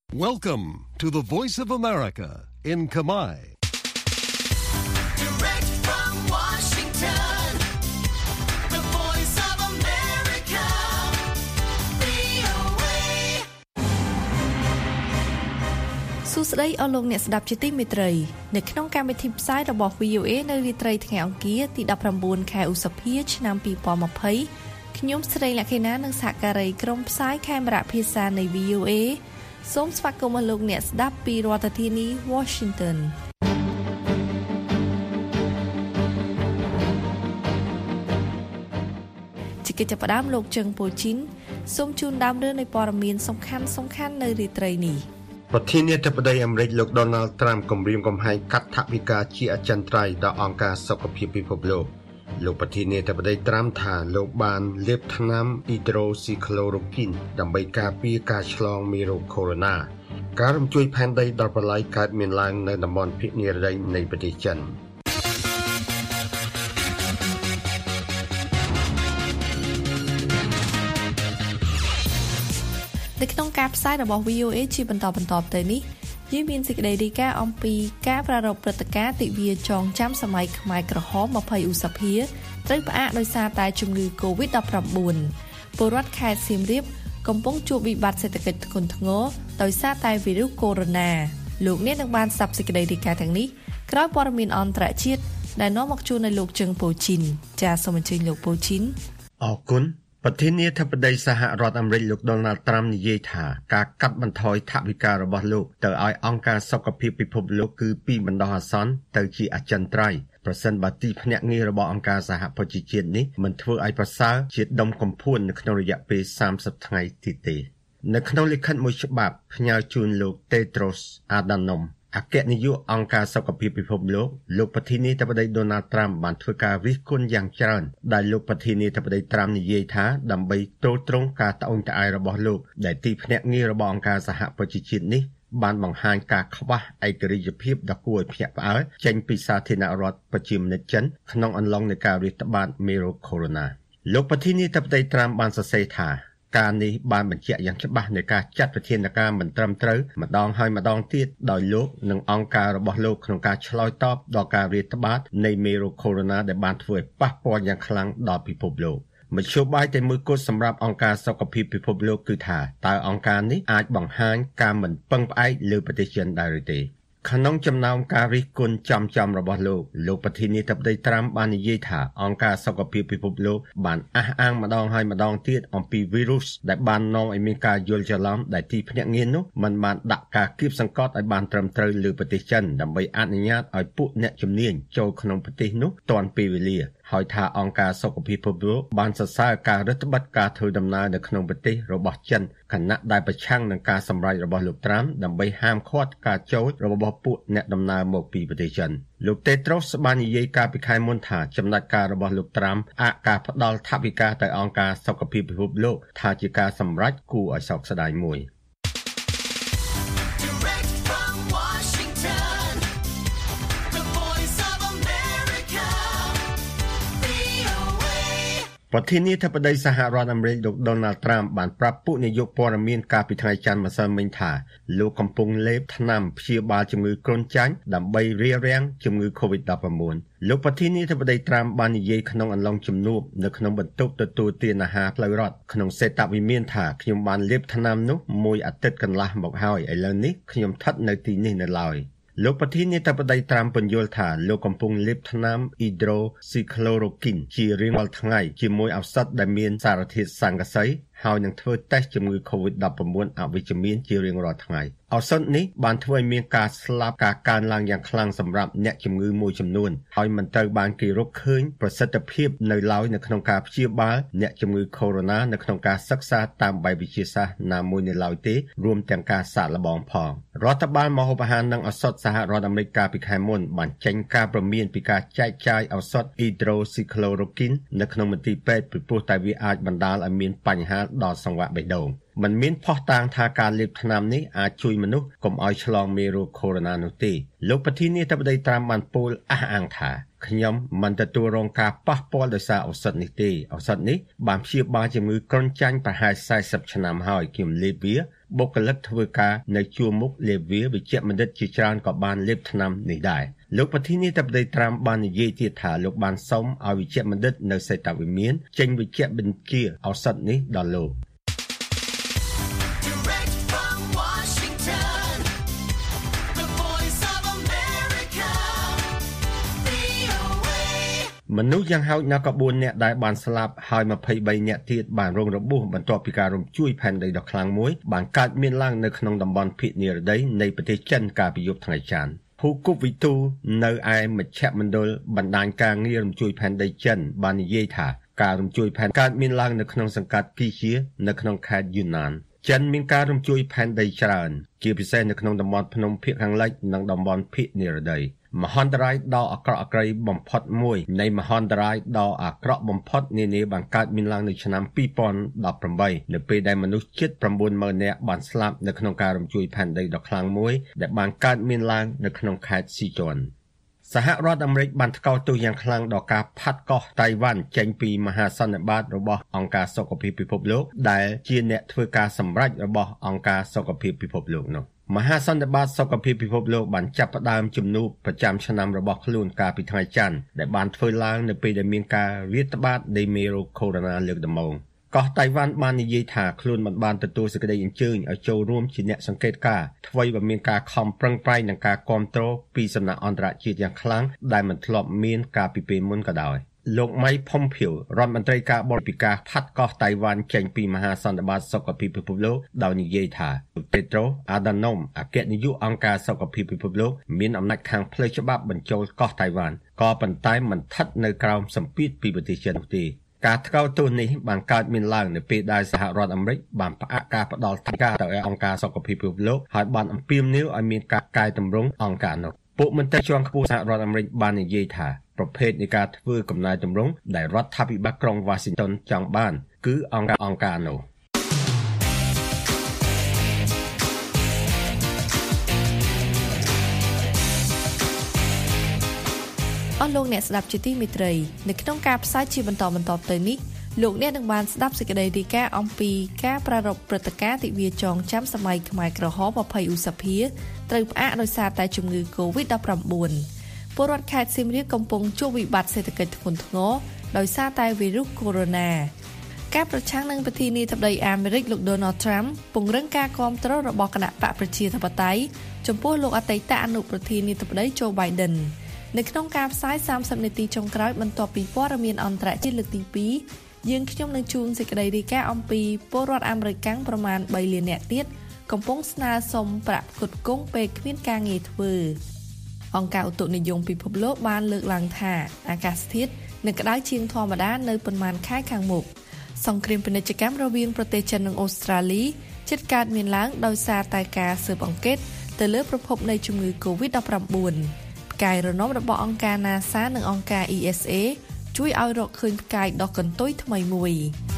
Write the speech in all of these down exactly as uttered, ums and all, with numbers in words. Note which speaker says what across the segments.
Speaker 1: Welcome to the Voice of America in Khmer.
Speaker 2: Direct from Washington, the Voice of America, វី អូ เอ សួស្តីអស់លោកអ្នកស្ដាប់ជាទីមេត្រីនៅក្នុងកម្មវិធីផ្សាយរបស់ វី អូ เอ នៅរាត្រីថ្ងៃអង្គារទីដប់ប្រាំបួនខែឧសភាឆ្នាំពីរពាន់ยี่สิบខ្ញុំស្រីលក្ខិណានិងសហការីក្រុមផ្សាយខេមរៈភាសានៃ វី អូ เอ សូមស្វាគមន៍លោកអ្នកស្ដាប់ពីរដ្ឋធានី Washington ជាកិច្ចចាប់ផ្ដើមលោកជឹងពូជីនសូមជូនដើមរឿងនៃព័ត៌មានសំខាន់សំខាន់នៅរាត្រីនេះ
Speaker 3: ប្រធានាធិបតីអាមេរិកលោក Donald Trump គម្រាមកំហែងកាត់ថវិកាជាអចិន្ត្រៃយ៍ដល់អង្គការសុខភាពពិភពលោកលោកប្រធានាធិបតី Trump ថាលោកបានលាបថ្នាំ Hydroxychloroquine ដើម្បីការពារការឆ្លងមេរោគ Corona ការរំជួយផែនដីដល់ប្រឡាយកើតមានឡើងនៅតំបន់ភាគនិរតីនៃប្រទេសចិន
Speaker 2: នៅក្នុងការផ្សាយរបស់ វី អូ เอ ជាបន្តបន្តទៅនេះយើងមានសេចក្តីរាយការណ៍អំពីការប្រារព្ធព្រឹត្តិការណ៍ទិវាចងចាំសម័យខ្មែរក្រហមยี่สิบឧសភាត្រូវផ្អាកដោយសារតែជំងឺ កូវីដ ដប់ប្រាំបួន ពលរដ្ឋខេត្តសៀមរាបកំពុងជួបវិបត្តិសេដ្ឋកិច្ចធ្ងន់ធ្ងរដោយសារតែវីរុសកូវីដ លោកអ្នកនឹងបានស្ដាប់សេចក្តីរាយការណ៍ទាំងនេះក្រោយព័ត៌មានអន្តរជាតិដែលនាំមកជូននៅលោកជឹងពូជីនចាសសូមអញ្ជើញលោកពូជីន
Speaker 3: អរគុណប្រធានាធិបតីសហរដ្ឋអាមេរិកលោក Donald Trump និយាយថាការកាត់បន្ថយថវិការបស់លោកទៅឲ្យអង្គការសុខភាពពិភពលោកគឺពីបណ្ដោះអាសន្នទៅជាអចិន្ត្រៃយ៍ប្រសិនបើទីភ្នាក់ងាររបស់អង្គការសហប្រជាជាតិនេះមិនធ្វើឲ្យប្រសើរជាដុំកំភួននៅក្នុងរយៈពេលសាមសិបថ្ងៃទៀតទេនៅក្នុងលិខិតមួយច្បាប់ផ្ញើជូនលោក Tedros Adhanomអគ្គនាយកអង្គការសុខភាពពិភពលោកលោកប្រធានាធិបតី Donald Trump បានធ្វើការរិះគន់យ៉ាងច្រើនដែលលោកប្រធានាធិបតី Trump និយាយថាដើម្បីទល់ទ្រង់ការត្អូញត្អែររបស់លោកដែលទីភ្នាក់ងាររបស់អង្គការសហប្រជាជាតិនេះបានបង្ហាញការខ្វះឯករាជ្យភាពដ៏គួរឲ្យភ្ញាក់ផ្អើលចេញពីសាធារណរដ្ឋប្រជាមានិតចិនក្នុងអំឡុងនៃការរាតត្បាតមេរោគ Corona លោកប្រធានាធិបតី Trump បានសរសេរថាការនេះបានបញ្ជាក់យ៉ាងច្បាស់នៃការចាត់វិធានការមិនត្រឹមត្រូវម្ដងហើយម្ដងទៀតដោយលោកនិងអង្គការរបស់លោកក្នុងការឆ្លើយតបដល់ការរាតត្បាតនៃមេរោគ Corona ដែលបានធ្វើឲ្យប៉ះពាល់យ៉ាងខ្លាំងដល់ពិភពលោកមធ្យោបាយតែមួយគត់សម្រាប់អង្គការសុខភាពពិភពលោកគឺថាតើអង្គការនេះអាចបង្ហាញការមិនពឹងផ្អែកលើប្រទេសចិនដែរឬទេក្នុងចំណោមការរិះគន់ចំចំរបស់លោកលោកប្រធានាធិបតី Trump បាននិយាយថាអង្គការសុខភាពពិភពលោកបានអះអាងម្ដងហើយម្ដងទៀតអំពីវីរុសដែលបាននាំឲ្យមានការយល់ច្រឡំដែលទីភ្នាក់ងារនោះមិនបានដាក់ការគៀបសង្កត់ឲ្យបានត្រឹមត្រូវលើប្រទេសចិនដើម្បីអនុញ្ញាតឲ្យពួកអ្នកជំនាញចូលក្នុងប្រទេសនោះទាន់ពេលវេលាហើយថាអង្គការសុខភាពពិភពលោកបានសរសើរការរដ្ឋបတ်ការធ្វើដំណើរនៅក្នុងប្រទេសរបស់ចិនខណៈដែលប្រឆាំងនឹងការសម្រេចរបស់លោក Trump ដើម្បីហាមឃាត់ការចូលរបស់ពួកអ្នកដំណើរមកពីប្រទេសចិនលោក Tedros បាននិយាយកាលពីខែមុនថាចំណាត់ការរបស់លោក Trump អាចការផ្ដល់ថវិកាទៅអង្គការសុខភាពពិភពលោកថាជាការសម្រេចគួរឲ្យសោកស្ដាយមួយប្រធានាធិបតីសហរដ្ឋអាមេរិកលោក Donald Trump បានប្រាប់ពួកនាយកព័ត៌មានកាលពីថ្ងៃច័ន្ទម្សិលមិញថាលោកកំពុងលេបថ្នាំព្យាបាលជំងឺគ្រុនចាញ់ដើម្បីរារាំងជំងឺ កូវីដ ដប់ប្រាំបួន លោកប្រធានាធិបតី Trump បាននិយាយក្នុងអំឡុងជំនួបនៅក្នុងបន្ទប់ទទួលទានអាហារផ្លូវរដ្ឋក្នុងសេតវិមានថាខ្ញុំបានលេបថ្នាំនោះមួយអាទិត្យកន្លះមកហើយឥឡូវនេះខ្ញុំស្ថិតនៅទីនេះនៅឡើយលោកប្រធានាធិបតី Trump ពន្យល់ថាលោកកំពុងលេបថ្នាំ Hydroxychloroquine ជារៀងរាល់ថ្ងៃជាមួយឱសថដែលមានសារធាតុស័ង្កសីហើយនឹងធ្វើតេស្តជំងឺ កូវីដ ដប់ប្រាំបួន អវិជ្ជមានជារៀងរាល់ថ្ងៃឱសថនេះបានធ្វើឲ្យមានការស្លាប់ការកើនឡើងយ៉ាងខ្លាំងសម្រាប់អ្នកជំងឺមួយចំនួនហើយមិនត្រូវបានគេរកឃើញប្រសិទ្ធភាពនៅឡើយនៅក្នុងការព្យាបាលអ្នកជំងឺ Corona នៅក្នុងការសិក្សាតាមបែបវិទ្យាសាស្ត្រណាមួយនៅឡើយទេរួមទាំងការសាកល្បងផងរដ្ឋបាលម្ហូបអាហារនិងឱសថសហរដ្ឋអាមេរិកកាលពីខែមុនបានចេញការព្រមានពីការចែកចាយឱសថ Hydroxychloroquine នៅក្នុងមន្ទីរពេទ្យពីព្រោះតែវាអាចបណ្ដាលឲ្យមានបញ្ហាដល់សង្វាក់បេះដូងមិនមានផុសតាងថាការលេបថ្នាំនេះអាចជួយមនុស្សកុំឲ្យឆ្លងមេរោគ Corona នោះទេលោកប្រធានាធិបតី Trump បានពោលអះអាងថាខ្ញុំមិនទទួលរងការប៉ះពាល់ដោយសារឱសថនេះទេឱសថនេះបានព្យាបាលជំងឺគ្រុនចាញ់ប្រហែលสี่สิบឆ្នាំហើយខ្ញុំលេបវាបុគ្គលិកធ្វើការនៅជួរមុខលេវាវិជ្ជបណ្ឌិតជាច្រើនក៏បានលេបថ្នាំនេះដែរលោកប្រធានាធិបតីត្រាំបាននិយាយទៀតថាលោកបានសុំឲ្យវិជ្ជបណ្ឌិតនៅសេតវិមានចេញវិជ្ជបញ្ជាឱសថនេះដល់លោកមនុស្សយ៉ាងហោចណាស់ក៏បួននាក់ដែលបានស្លាប់ហើយម្ភៃបីនាក់ទៀតបានរងរបួសបន្ទាប់ពីការរំជួយផែនដីដ៏ខ្លាំងមួយបានកើតមានឡើងនៅក្នុងតំបន់ភាគនិរតីនៃប្រទេសចិនកាលពីយប់ថ្ងៃច័ន្ទភូគុបវិទូនៅឯមជ្ឈមណ្ឌលបណ្ដាញការងាររំជួយផែនដីចិនបាននិយាយថាការរំជួយផែនកើតមានឡើងនៅក្នុងសង្កាត់គីជានៅក្នុងខេត្តយូណានចិនមានការរំជួយផែនដីច្រើនជាពិសេសនៅក្នុងតំបន់ភ្នំភាគខាងលិចនិងតំបន់ភាគនិរតីមហន្តរាយដ៏អាក្រក់អាក្រៃបំផុតមួយនៃមហន្តរាយដ៏អាក្រក់បំផុតនានាបានកើតមានឡើងនៅឆ្នាំពីរពាន់ដប់ប្រាំបីនៅពេលដែលមនុស្សជិត ប្រាំបួនម៉ឺន នាក់បានស្លាប់នៅក្នុងការរំជួយផែនដីដ៏ខ្លាំងមួយដែលបានកើតមានឡើងនៅក្នុងខេត្តស៊ីជွန်សហរដ្ឋអាមេរិកបានថ្កោលទោសយ៉ាងខ្លាំងដល់ការផាត់កោះតៃវ៉ាន់ចេញពីមហាសន្និបាតរបស់អង្គការសុខភាពពិភពលោកដែលជាអ្នកធ្វើការសម្រេចរបស់អង្គការសុខភាពពិភពលោកនោះមហាសន្និបាតសុខភាពពិភពលោកបានចាប់ផ្ដើមជំនួបប្រចាំឆ្នាំរបស់ខ្លួនកាលពីថ្ងៃច័ន្ទដែលបានធ្វើឡើងនៅពេលដែលមានការរាតត្បាតនៃមេរោគកូវីដ -លើកដំបូងកោះតៃវ៉ាន់បាននិយាយថាខ្លួនមិនបានទទួលសេចក្តីអញ្ជើញឲ្យចូលរួមជាអ្នកសង្កេតការណ៍ថ្មីបើមានការខំប្រឹងប្រែងនិងការគាំទ្រពីសំណាក់អន្តរជាតិយ៉ាងខ្លាំងដែលមិនធ្លាប់មានកាលពីពេលមុនក៏ដោយលោកម៉ៃផុំភៀវរដ្ឋមន្ត្រីការបរពិការផាត់កោះតៃវ៉ាន់ចេញពីមហាសន្និបាតសុខភាពពិភពលោកដោយនិយាយថាពេត្រូអាដាណូមអគ្គនាយកអង្គការសុខភាពពិភពលោកមានអំណាចខាងផ្លូវច្បាប់បញ្ចូលកោះតៃវ៉ាន់ក៏ប៉ុន្តែមិនស្ថិតនៅក្រោមសម្ពាធពីប្រទេសចិននោះទេការថ្កោលទោសនេះបានកើតមានឡើងនៅពេលដែលសហរដ្ឋអាមេរិកបានផ្អាកការផ្តល់ថវិកាទៅឲ្យអង្គការសុខភាពពិភពលោកហើយបានអំពាវនាវឲ្យមានការកែតម្រង់អង្គការនោះពួកមន្ត្រីជាន់ខ្ពស់សហរដ្ឋអាមេរិកបាននិយាយថាប្រភេទនៃការធ្វើកំណែតម្រង់ដែលរដ្ឋាភិបាលក្រុង Washington ចង់បានគឺអង្គការអង្គការនោះ
Speaker 2: អស់លោកអ្នកស្ដាប់ជាទីមេត្រីនៅក្នុងការផ្សាយជាបន្តបន្តទៅនេះលោកអ្នកនឹងបានស្ដាប់សេចក្តីរាយការណ៍អំពីការប្រារព្ធព្រឹត្តិការណ៍ទិវាចងចាំសម័យខ្មែរក្រហមម្ភៃឧសភាត្រូវផ្អាកដោយសារតែជំងឺ កូវីដ ដប់ប្រាំបួន ពលរដ្ឋខេត្តសៀមរាបកំពុងជួបវិបត្តិសេដ្ឋកិច្ចធ្ងន់ធ្ងរដោយសារតែវីរុសកូវីដ ការប្រឆាំងនឹងប្រធានាធិបតីអាមេរិកលោក Donald Trump ពង្រឹងការគាំទ្ររបស់គណៈបកប្រជាធិបតេយ្យចំពោះលោកអតីតអនុប្រធានាធិបតី Joe Biden នៅក្នុងការផ្សាយសាមសិបនាទីចុងក្រោយបន្ទាប់ពីព័ត៌មានអន្តរជាតិលើកទីពីរយើងខ្ញុំនឹងជូនសេចក្តីរាយការណ៍អំពីពលរដ្ឋអាមេរិកកាំងប្រមាណបីលាននាក់ទៀតកំពុងស្នើសុំប្រាក់ផ្គត់ផ្គង់ពេលគ្មានការងារធ្វើអង្គការឧតុនិយមពិភពលោកបានលើកឡើងថាអាកាសធាតុនឹងក្តៅជាងធម្មតានៅប៉ុន្មានខែខាងមុខសង្គ្រាមពាណិជ្ជកម្មរវាងប្រទេសចិននិងអូស្ត្រាលីជិតកើតមានឡើងដោយសារតែការស៊ើបអង្កេតទៅលើប្រភពនៃជំងឺ កូវីដ ដប់ប្រាំបួន ផ្កាយរណបរបស់អង្គការ NASA និងអង្គការ E S A ជួយឲ្យរកឃើញផ្កាយដ៏កន្ទុយថ្មីមួយ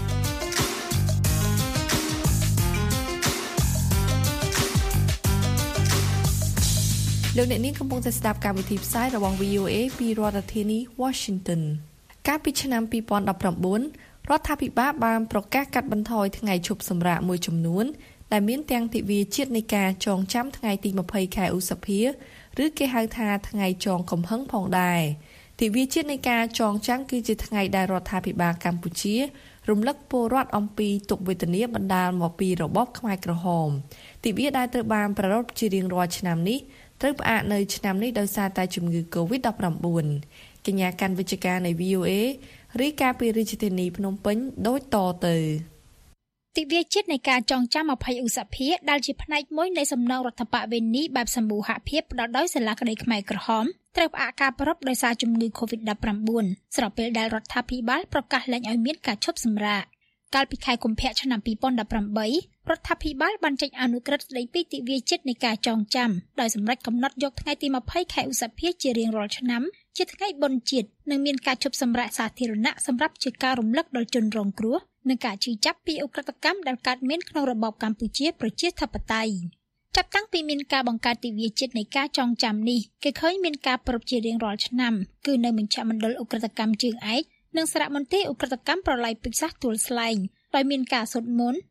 Speaker 2: លោកអ្នកនាងកំពុងតែស្ដាប់កម្មវិធីផ្សាយរបស់ V O A ពីរដ្ឋធានី Washington កាលពីឆ្នាំពីរពាន់ដប់ប្រាំបួនរដ្ឋាភិបាលបានប្រកាសកាត់បន្ថយថ្ងៃឈប់សម្រាកមួយចំនួនដែលមានទាំងទិវាជាតិនៃការចងចាំថ្ងៃទីម្ភៃខែឧសភាឬគេហៅថាថ្ងៃចងកំហឹងផងដែរទិវាជាតិនៃការចងចាំគឺជាថ្ងៃដែលរដ្ឋាភិបាលកម្ពុជារំលឹកពលរដ្ឋអំពីទុក្ខវេទនាបណ្ដាលមកពីរបបខ្មែរក្រហមទិវាដែលត្រូវបានប្រារព្ធជារៀងរាល់ឆ្នាំនេះត្រូវផ្អាកនៅឆ្នាំនេះដោយសារតែជំងឺ កូវីដ ដប់ប្រាំបួន កញ្ញាកាន់វិជ្ជការនៃ V O A រាយការណ៍ពីរាជធានីភ្នំពេញដូចតទៅទិវាជាតិនៃការចងចាំម្ភៃឧសភាដែលជាផ្នែកមួយនៃសំណងរដ្ឋបវេនីបែបសម្បូរភាពផ្ដល់ដោយសាលាក្តីខ្មែរក្រហមត្រូវផ្អាកការប្រារព្ធដោយសារជំងឺ កូវីដ ដប់ប្រាំបួន ស្របពេលដែលរដ្ឋាភិបាលប្រកាសលែងឲ្យមានការឈប់សម្រាកកាលពីខែកុម្ភៈឆ្នាំពីរពាន់ដប់ប្រាំបីរដ្ឋាភិបាលបានចេញអនុក្រឹត្យស្តីពីទិវាជាតិនៃការចងចាំដោយសម្រេចកំណត់យកថ្ងៃទីម្ភៃខែឧសភាជារៀងរាល់ឆ្នាំជាថ្ងៃបុណ្យជាតិនិងមានការឈប់សម្រាកសាធារណៈសម្រាប់ជាការរំលឹកដល់ជនរងគ្រោះនិងការជឿចាប់ពីឧក្រិដ្ឋកម្មដែលកើតមានក្នុងរបបកម្ពុជាប្រជាធិបតេយ្យចាប់តាំងពីមានការបង្កើតទិវាជាតិនៃការចងចាំនេះគេឃើញមានការប្រារព្ធជារៀងរាល់ឆ្នាំគឺនៅមជ្ឈមណ្ឌលឧក្រិដ្ឋកម្មជើងឯកនិងសារមន្ទីរឧក្រិដ្ឋកម្មប្រល័យពូជសាសន៍ទួលស្លែងដោយមានការសូត្រមន្ត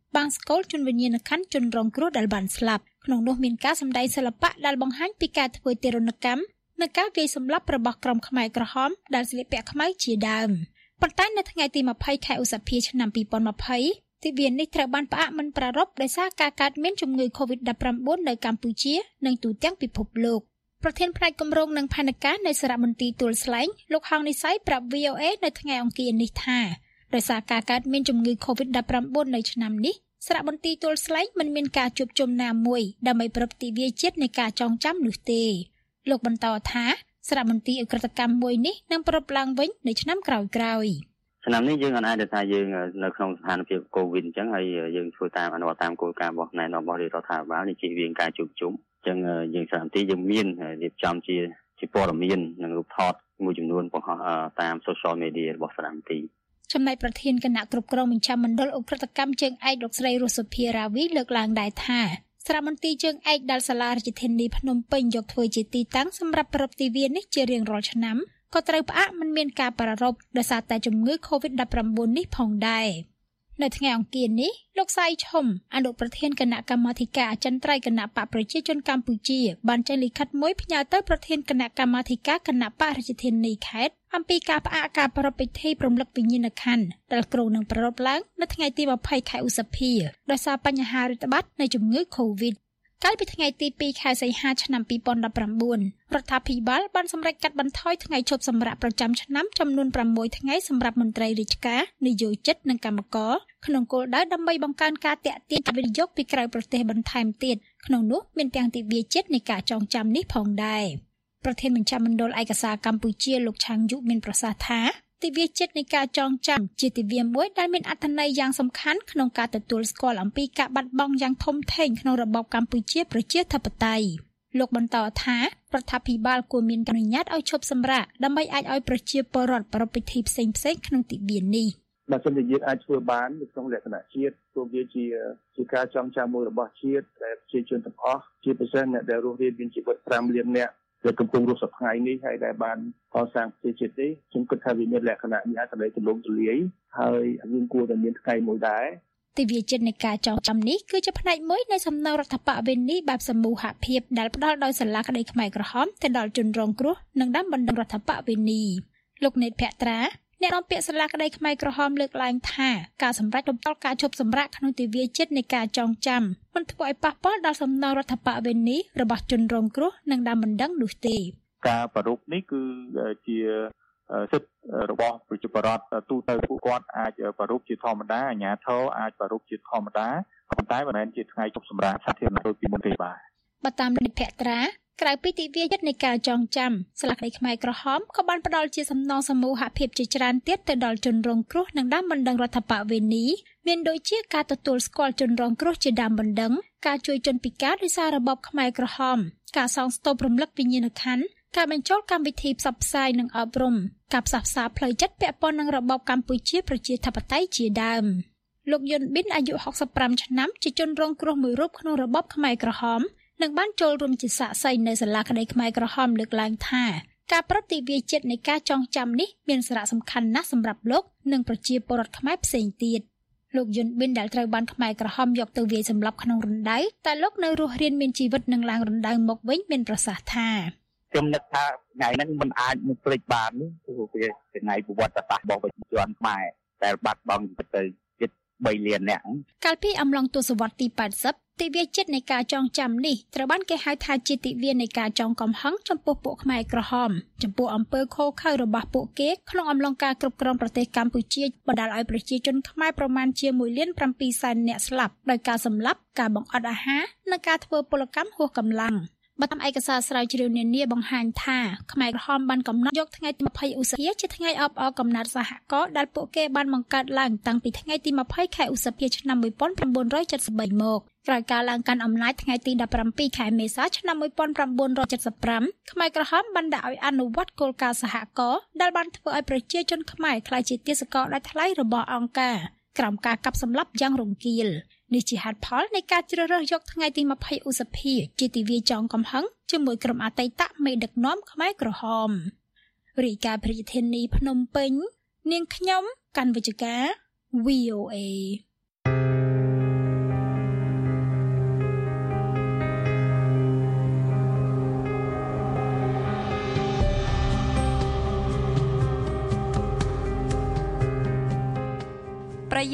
Speaker 4: បានស្គាល់ជនវិញ្ញាណក្ខន្ធជនរងគ្រោះដែលបានស្លាប់ក្នុងនោះមានការសម្ដែងសិល្បៈដែលបង្ហាញពីការធ្វើទារុណកម្មនិងការវាយសម្លាប់របស់ក្រុមខ្មែរក្រហមដែលស្លៀកពាក់ខ្មៅជាដើមប៉ុន្តែនៅថ្ងៃទីម្ភៃខែឧសភាឆ្នាំពីរពាន់ម្ភៃទិវានេះត្រូវបានផ្អាកមិនប្រារព្ធដោយសារការកើតមានជំងឺ កូវីដ ដប់ប្រាំបួន នៅកម្ពុជានិងទូទាំងពិភពលោកប្រធានផ្នែកគម្រោងនិងផែនការនៃសារមន្ទីរទួលស្លែងលោកហងនិស័យប្រាប់ វី អូ អេ នៅថ្ងៃអង្គារនេះថាដោយសារការកើតមានជំងឺ កូវីដ ដប់ប្រាំបួន នៅឆ្នាំនេះសារមន្ទីរទួលស្លែងមិនមានការជួបជុំណាមួយដើម្បីប្រពៃទិវាជាតិនៃការចងចាំនោះទេលោកបន្តថាសារមន្ទីរអក្រិតកម្មមួយនេះនឹងប្រពៃឡើងវិញនៅឆ្នាំក្រោយៗ
Speaker 5: ឆ្នាំនេះយើងអាចថាយើងនៅក្នុងស្ថានភាពកូវីដអញ្ចឹងហើយយើងធ្វើតាមអនុវត្តតាមគោលការណ៍របស់ណែនាំរបស់រដ្ឋាភិបាលនេះជៀសវាងការជួបជុំអញ្ចឹងយើងសារមន្ទីរយើងមានរៀបចំជាជាព័ត៌មាននិងរូបថតមួយចំនួនបង្ហោះតាម social media របស់សារមន្ទីរ
Speaker 4: ចំណែកប្រធានគណៈគ្រប់គ្រងមជ្ឈមណ្ឌលអក្រិតកម្មជើងឯកលោកស្រីរស់សុភារាវីលើកឡើងដែរថាសារមន្ទីរជើងឯកដែលសាលារាជធានីភ្នំពេញយកធ្វើជាទីតាំងសម្រាប់ប្រពៃទិវានេះជារៀងរាល់ឆ្នាំក៏ត្រូវផ្អាកមិនមានការប្រារព្ធដោយសារតែជំងឺ កូវីដ ដប់ប្រាំបួន នេះផងដែរនៅថ្ងៃអង្គារនេះលោកសៃឈុំអនុប្រធានគណៈកម្មាធិការអចិន្ត្រៃយ៍គណៈបកប្រជាជនកម្ពុជាបានចេញលិខិតមួយផ្ញើទៅប្រធានគណៈកម្មាធិការគណៈបករាជធានីខេត្តអំពីការផ្អាកការប្រារព្ធពិធីរំលឹកវិញ្ញាណក្ខន្ធដែលគ្រោងនឹងប្រារព្ធឡើងនៅថ្ងៃទីម្ភៃខែឧសភាដោយសារបញ្ហារាតត្បាតនៃជំងឺ កូវីដកាលពីថ្ងៃទីពីរខែសីហាឆ្នាំពីរពាន់ដប់ប្រាំបួនរដ្ឋាភិបាលបានសម្រេចកាត់បន្ថយថ្ងៃឈប់សម្រាកប្រចាំឆ្នាំចំនួនប្រាំមួយថ្ងៃសម្រាប់មន្ត្រីរាជការនិយោជិតនិងកម្មករក្នុងគោលដៅដើម្បីបង្កើនការទាក់ទាញវិនិយោគពីក្រៅប្រទេសបន្ថែមទៀតក្នុងនោះមានទាំងទិវាជាតិនៃការចងចាំនេះផងដែរប្រធានមជ្ឈមណ្ឌលឯកសារកម្ពុជាលោកឆាងយុមានប្រសាសន៍ថាទិវាជាតិនៃការចងចាំជាទិវាមួយដែលមានអត្ថន័យយ៉ាងសំខាន់ក្នុងការទទួលស្គាល់អំពីការបាត់បង់យ៉ាងធំធេងក្នុងរបបកម្ពុជាប្រជាធិបតេយ្យលោកបន្តថារដ្ឋាភិបាលគួរមានការអនុញ្ញាតឲ្យឈប់សម្រាកដើម្បីអាចឲ្យប្រជាពលរដ្ឋប្រារព្ធពិធីផ្សេងៗក្នុងទិវានេះ
Speaker 6: បើសិនជាយើងអាចធ្វើបាននៅក្នុងលក្ខណៈជាតិព្រោះវាជាជាការចងចាំមួយរបស់ជាតិដែលប្រជាជនទាំងអស់ជាពិសេសអ្នកដែលរស់រានមានជីវិតប្រាំលាននាក់ដែលកំពុងរស់សប្តាហ៍នេះហើយដែលបានកសាងប្រទេសជាតិនេះខ្ញុំគិតថាវាមានលក្ខណៈមានអត្ថន័យទូលំទូលាយហើយយើងគួរតែមានថ្ងៃមួយដែរ
Speaker 4: ទិវាជាតិនៃការចងចាំនេះគឺជាផ្នែកមួយនៃសំណើរដ្ឋបវេណីបែបសមូហភាពដែលផ្ដល់ដោយសាលាក្តីខ្មែរក្រហមទៅដល់ជនរងគ្រោះនិងដើមបណ្ដឹងរដ្ឋបវេណីលោកនេតភក្ត្រាអ្នកនាំពាក្យសាលាក្តីខ្មែរក្រហមលើកឡើងថាការសម្រេចបន្តការឈប់សម្រាកក្នុងទិវាជាតិនៃការចងចាំមិនធ្វើឲ្យប៉ះពាល់ដល់សំណើរដ្ឋបវេណីរបស់ជនរងគ្រោះនិងដើមបណ្ដឹងនោះទេ
Speaker 7: ការប្រារព្ធនេះគឺជាសិទ្ធិរបស់ប្រជាពលរដ្ឋទូទៅពួកគាត់អាចប្រារព្ធជាធម្មតាអាជ្ញាធរអាចប្រារព្ធជាធម្មតាប៉ុន្តែមិនមែនជាថ្ងៃឈប់សម្រាកសាធារណៈដូចពីមុនទេបាទ
Speaker 4: បើតាមនិភ័ត្រាក្រៅពីទិវាជាតិនៃការចងចាំសាលាក្តីខ្មែរក្រហមក៏បានផ្ដល់ជាសំណងសមូហភាពជាច្រើនទៀតទៅដល់ជនរងគ្រោះនិងដើមបណ្ដឹងរដ្ឋបវេណីមានដូចជាការទទួលស្គាល់ជនរងគ្រោះជាដើមបណ្ដឹងការជួយជនពិការដោយសាររបបខ្មែរក្រហមការសងស្ទូបរំលឹកវិញ្ញាណក្ខន្ធការបញ្ចូលកម្មវិធីផ្សព្វផ្សាយនិងអប់រំការផ្សះផ្សាផ្លូវចិត្តពាក់ព័ន្ធនឹងរបបកម្ពុជាប្រជាធិបតេយ្យជាដើមលោកយុនប៊ិនអាយុហុកសិបប្រាំឆ្នាំជាជនរងគ្រោះមួយរូបក្នុងរបបខ្មែរក្រហមនិងបានចូលរួមជាសាក្សីនៅសាលាក្តីខ្មែរក្រហមលើកឡើងថាការប្រតិទិវាជាតិនៃការចងចាំនេះមានសារៈសំខាន់ណាស់សម្រាប់លោកនិងប្រជាពលរដ្ឋខ្មែរផ្សេងទៀតលោកយុនប៊ិនដែលត្រូវបានខ្មែរក្រហមយកទៅវាយសម្លាប់ក្នុងរណ្ដៅតែលោកនៅរស់រានមានជីវិតនឹងឡើងរណ្ដៅមកវិញមានប្រសាសន៍ថា
Speaker 5: ខ្ញុំនឹកថាថ្ងៃហ្នឹងមិនអាចនឹងភ្លេចបានព្រោះវាថ្ងៃប្រវត្តិសាស្ត្ររបស់ប្រជាជនខ្មែរដែលបាត់បង់ទៅជិតបីលាននាក់
Speaker 4: កាលពីអំឡុងទសវត្សរ៍ទីប៉ាសិបទិវាជាតិនៃការចងចាំនេះត្រូវបានគេហៅថាជាទិវានៃការចងកំហឹងចំពោះពួកខ្មែរក្រហមចំពោះអំពើឃោរឃៅរបស់ពួកគេក្នុងអំឡុងការគ្រប់គ្រងប្រទេសកម្ពុជាបណ្ដាលឲ្យប្រជាជនខ្មែរប្រមាណជាមួយលានប្រាំពីរសែននាក់ស្លាប់ដោយការសម្លាប់ការបង្អត់អាហារនិងការធ្វើពលកម្មហួសកម្លាំងបើតាមឯកសារស្រាវជ្រាវនានាបង្ហាញថាខ្មែរក្រហមបានកំណត់យកថ្ងៃទីម្ភៃឧសភាជាថ្ងៃអបអរកំណើតសហករណ៍ដែលពួកគេបានបង្កើតឡើងតាំងពីថ្ងៃទីម្ភៃខែឧសភាឆ្នាំmột nghìn chín trăm bảy mươi baមកក្រោយការឡើងកាន់អំណាចថ្ងៃទីដប់ប្រាំពីរខែមេសាឆ្នាំmột nghìn chín trăm bảy mươiห้าខ្មែរក្រហមបានដាក់ឲ្យអនុវត្តគោលការណ៍សហករណ៍ដែលបានធ្វើឲ្យប្រជាជនខ្មែរក្លាយជាទាសករដាច់ថ្លៃរបស់អង្គការក្រោមការកាប់សម្លាប់យ៉ាងរង្គាលនេះជាហេតុផលនៃការជ្រើសរើសយកថ្ងៃទីម្ភៃឧសភាជាទិវាចងកំហឹងជាមួយក្រុមអតីតមេដឹកនាំខ្មែរក្រហមរាយការណ៍ប្រជាធានីភ្នំពេញនាងខ្ញុំកាន់វិជ្ជការ វី អូ អេ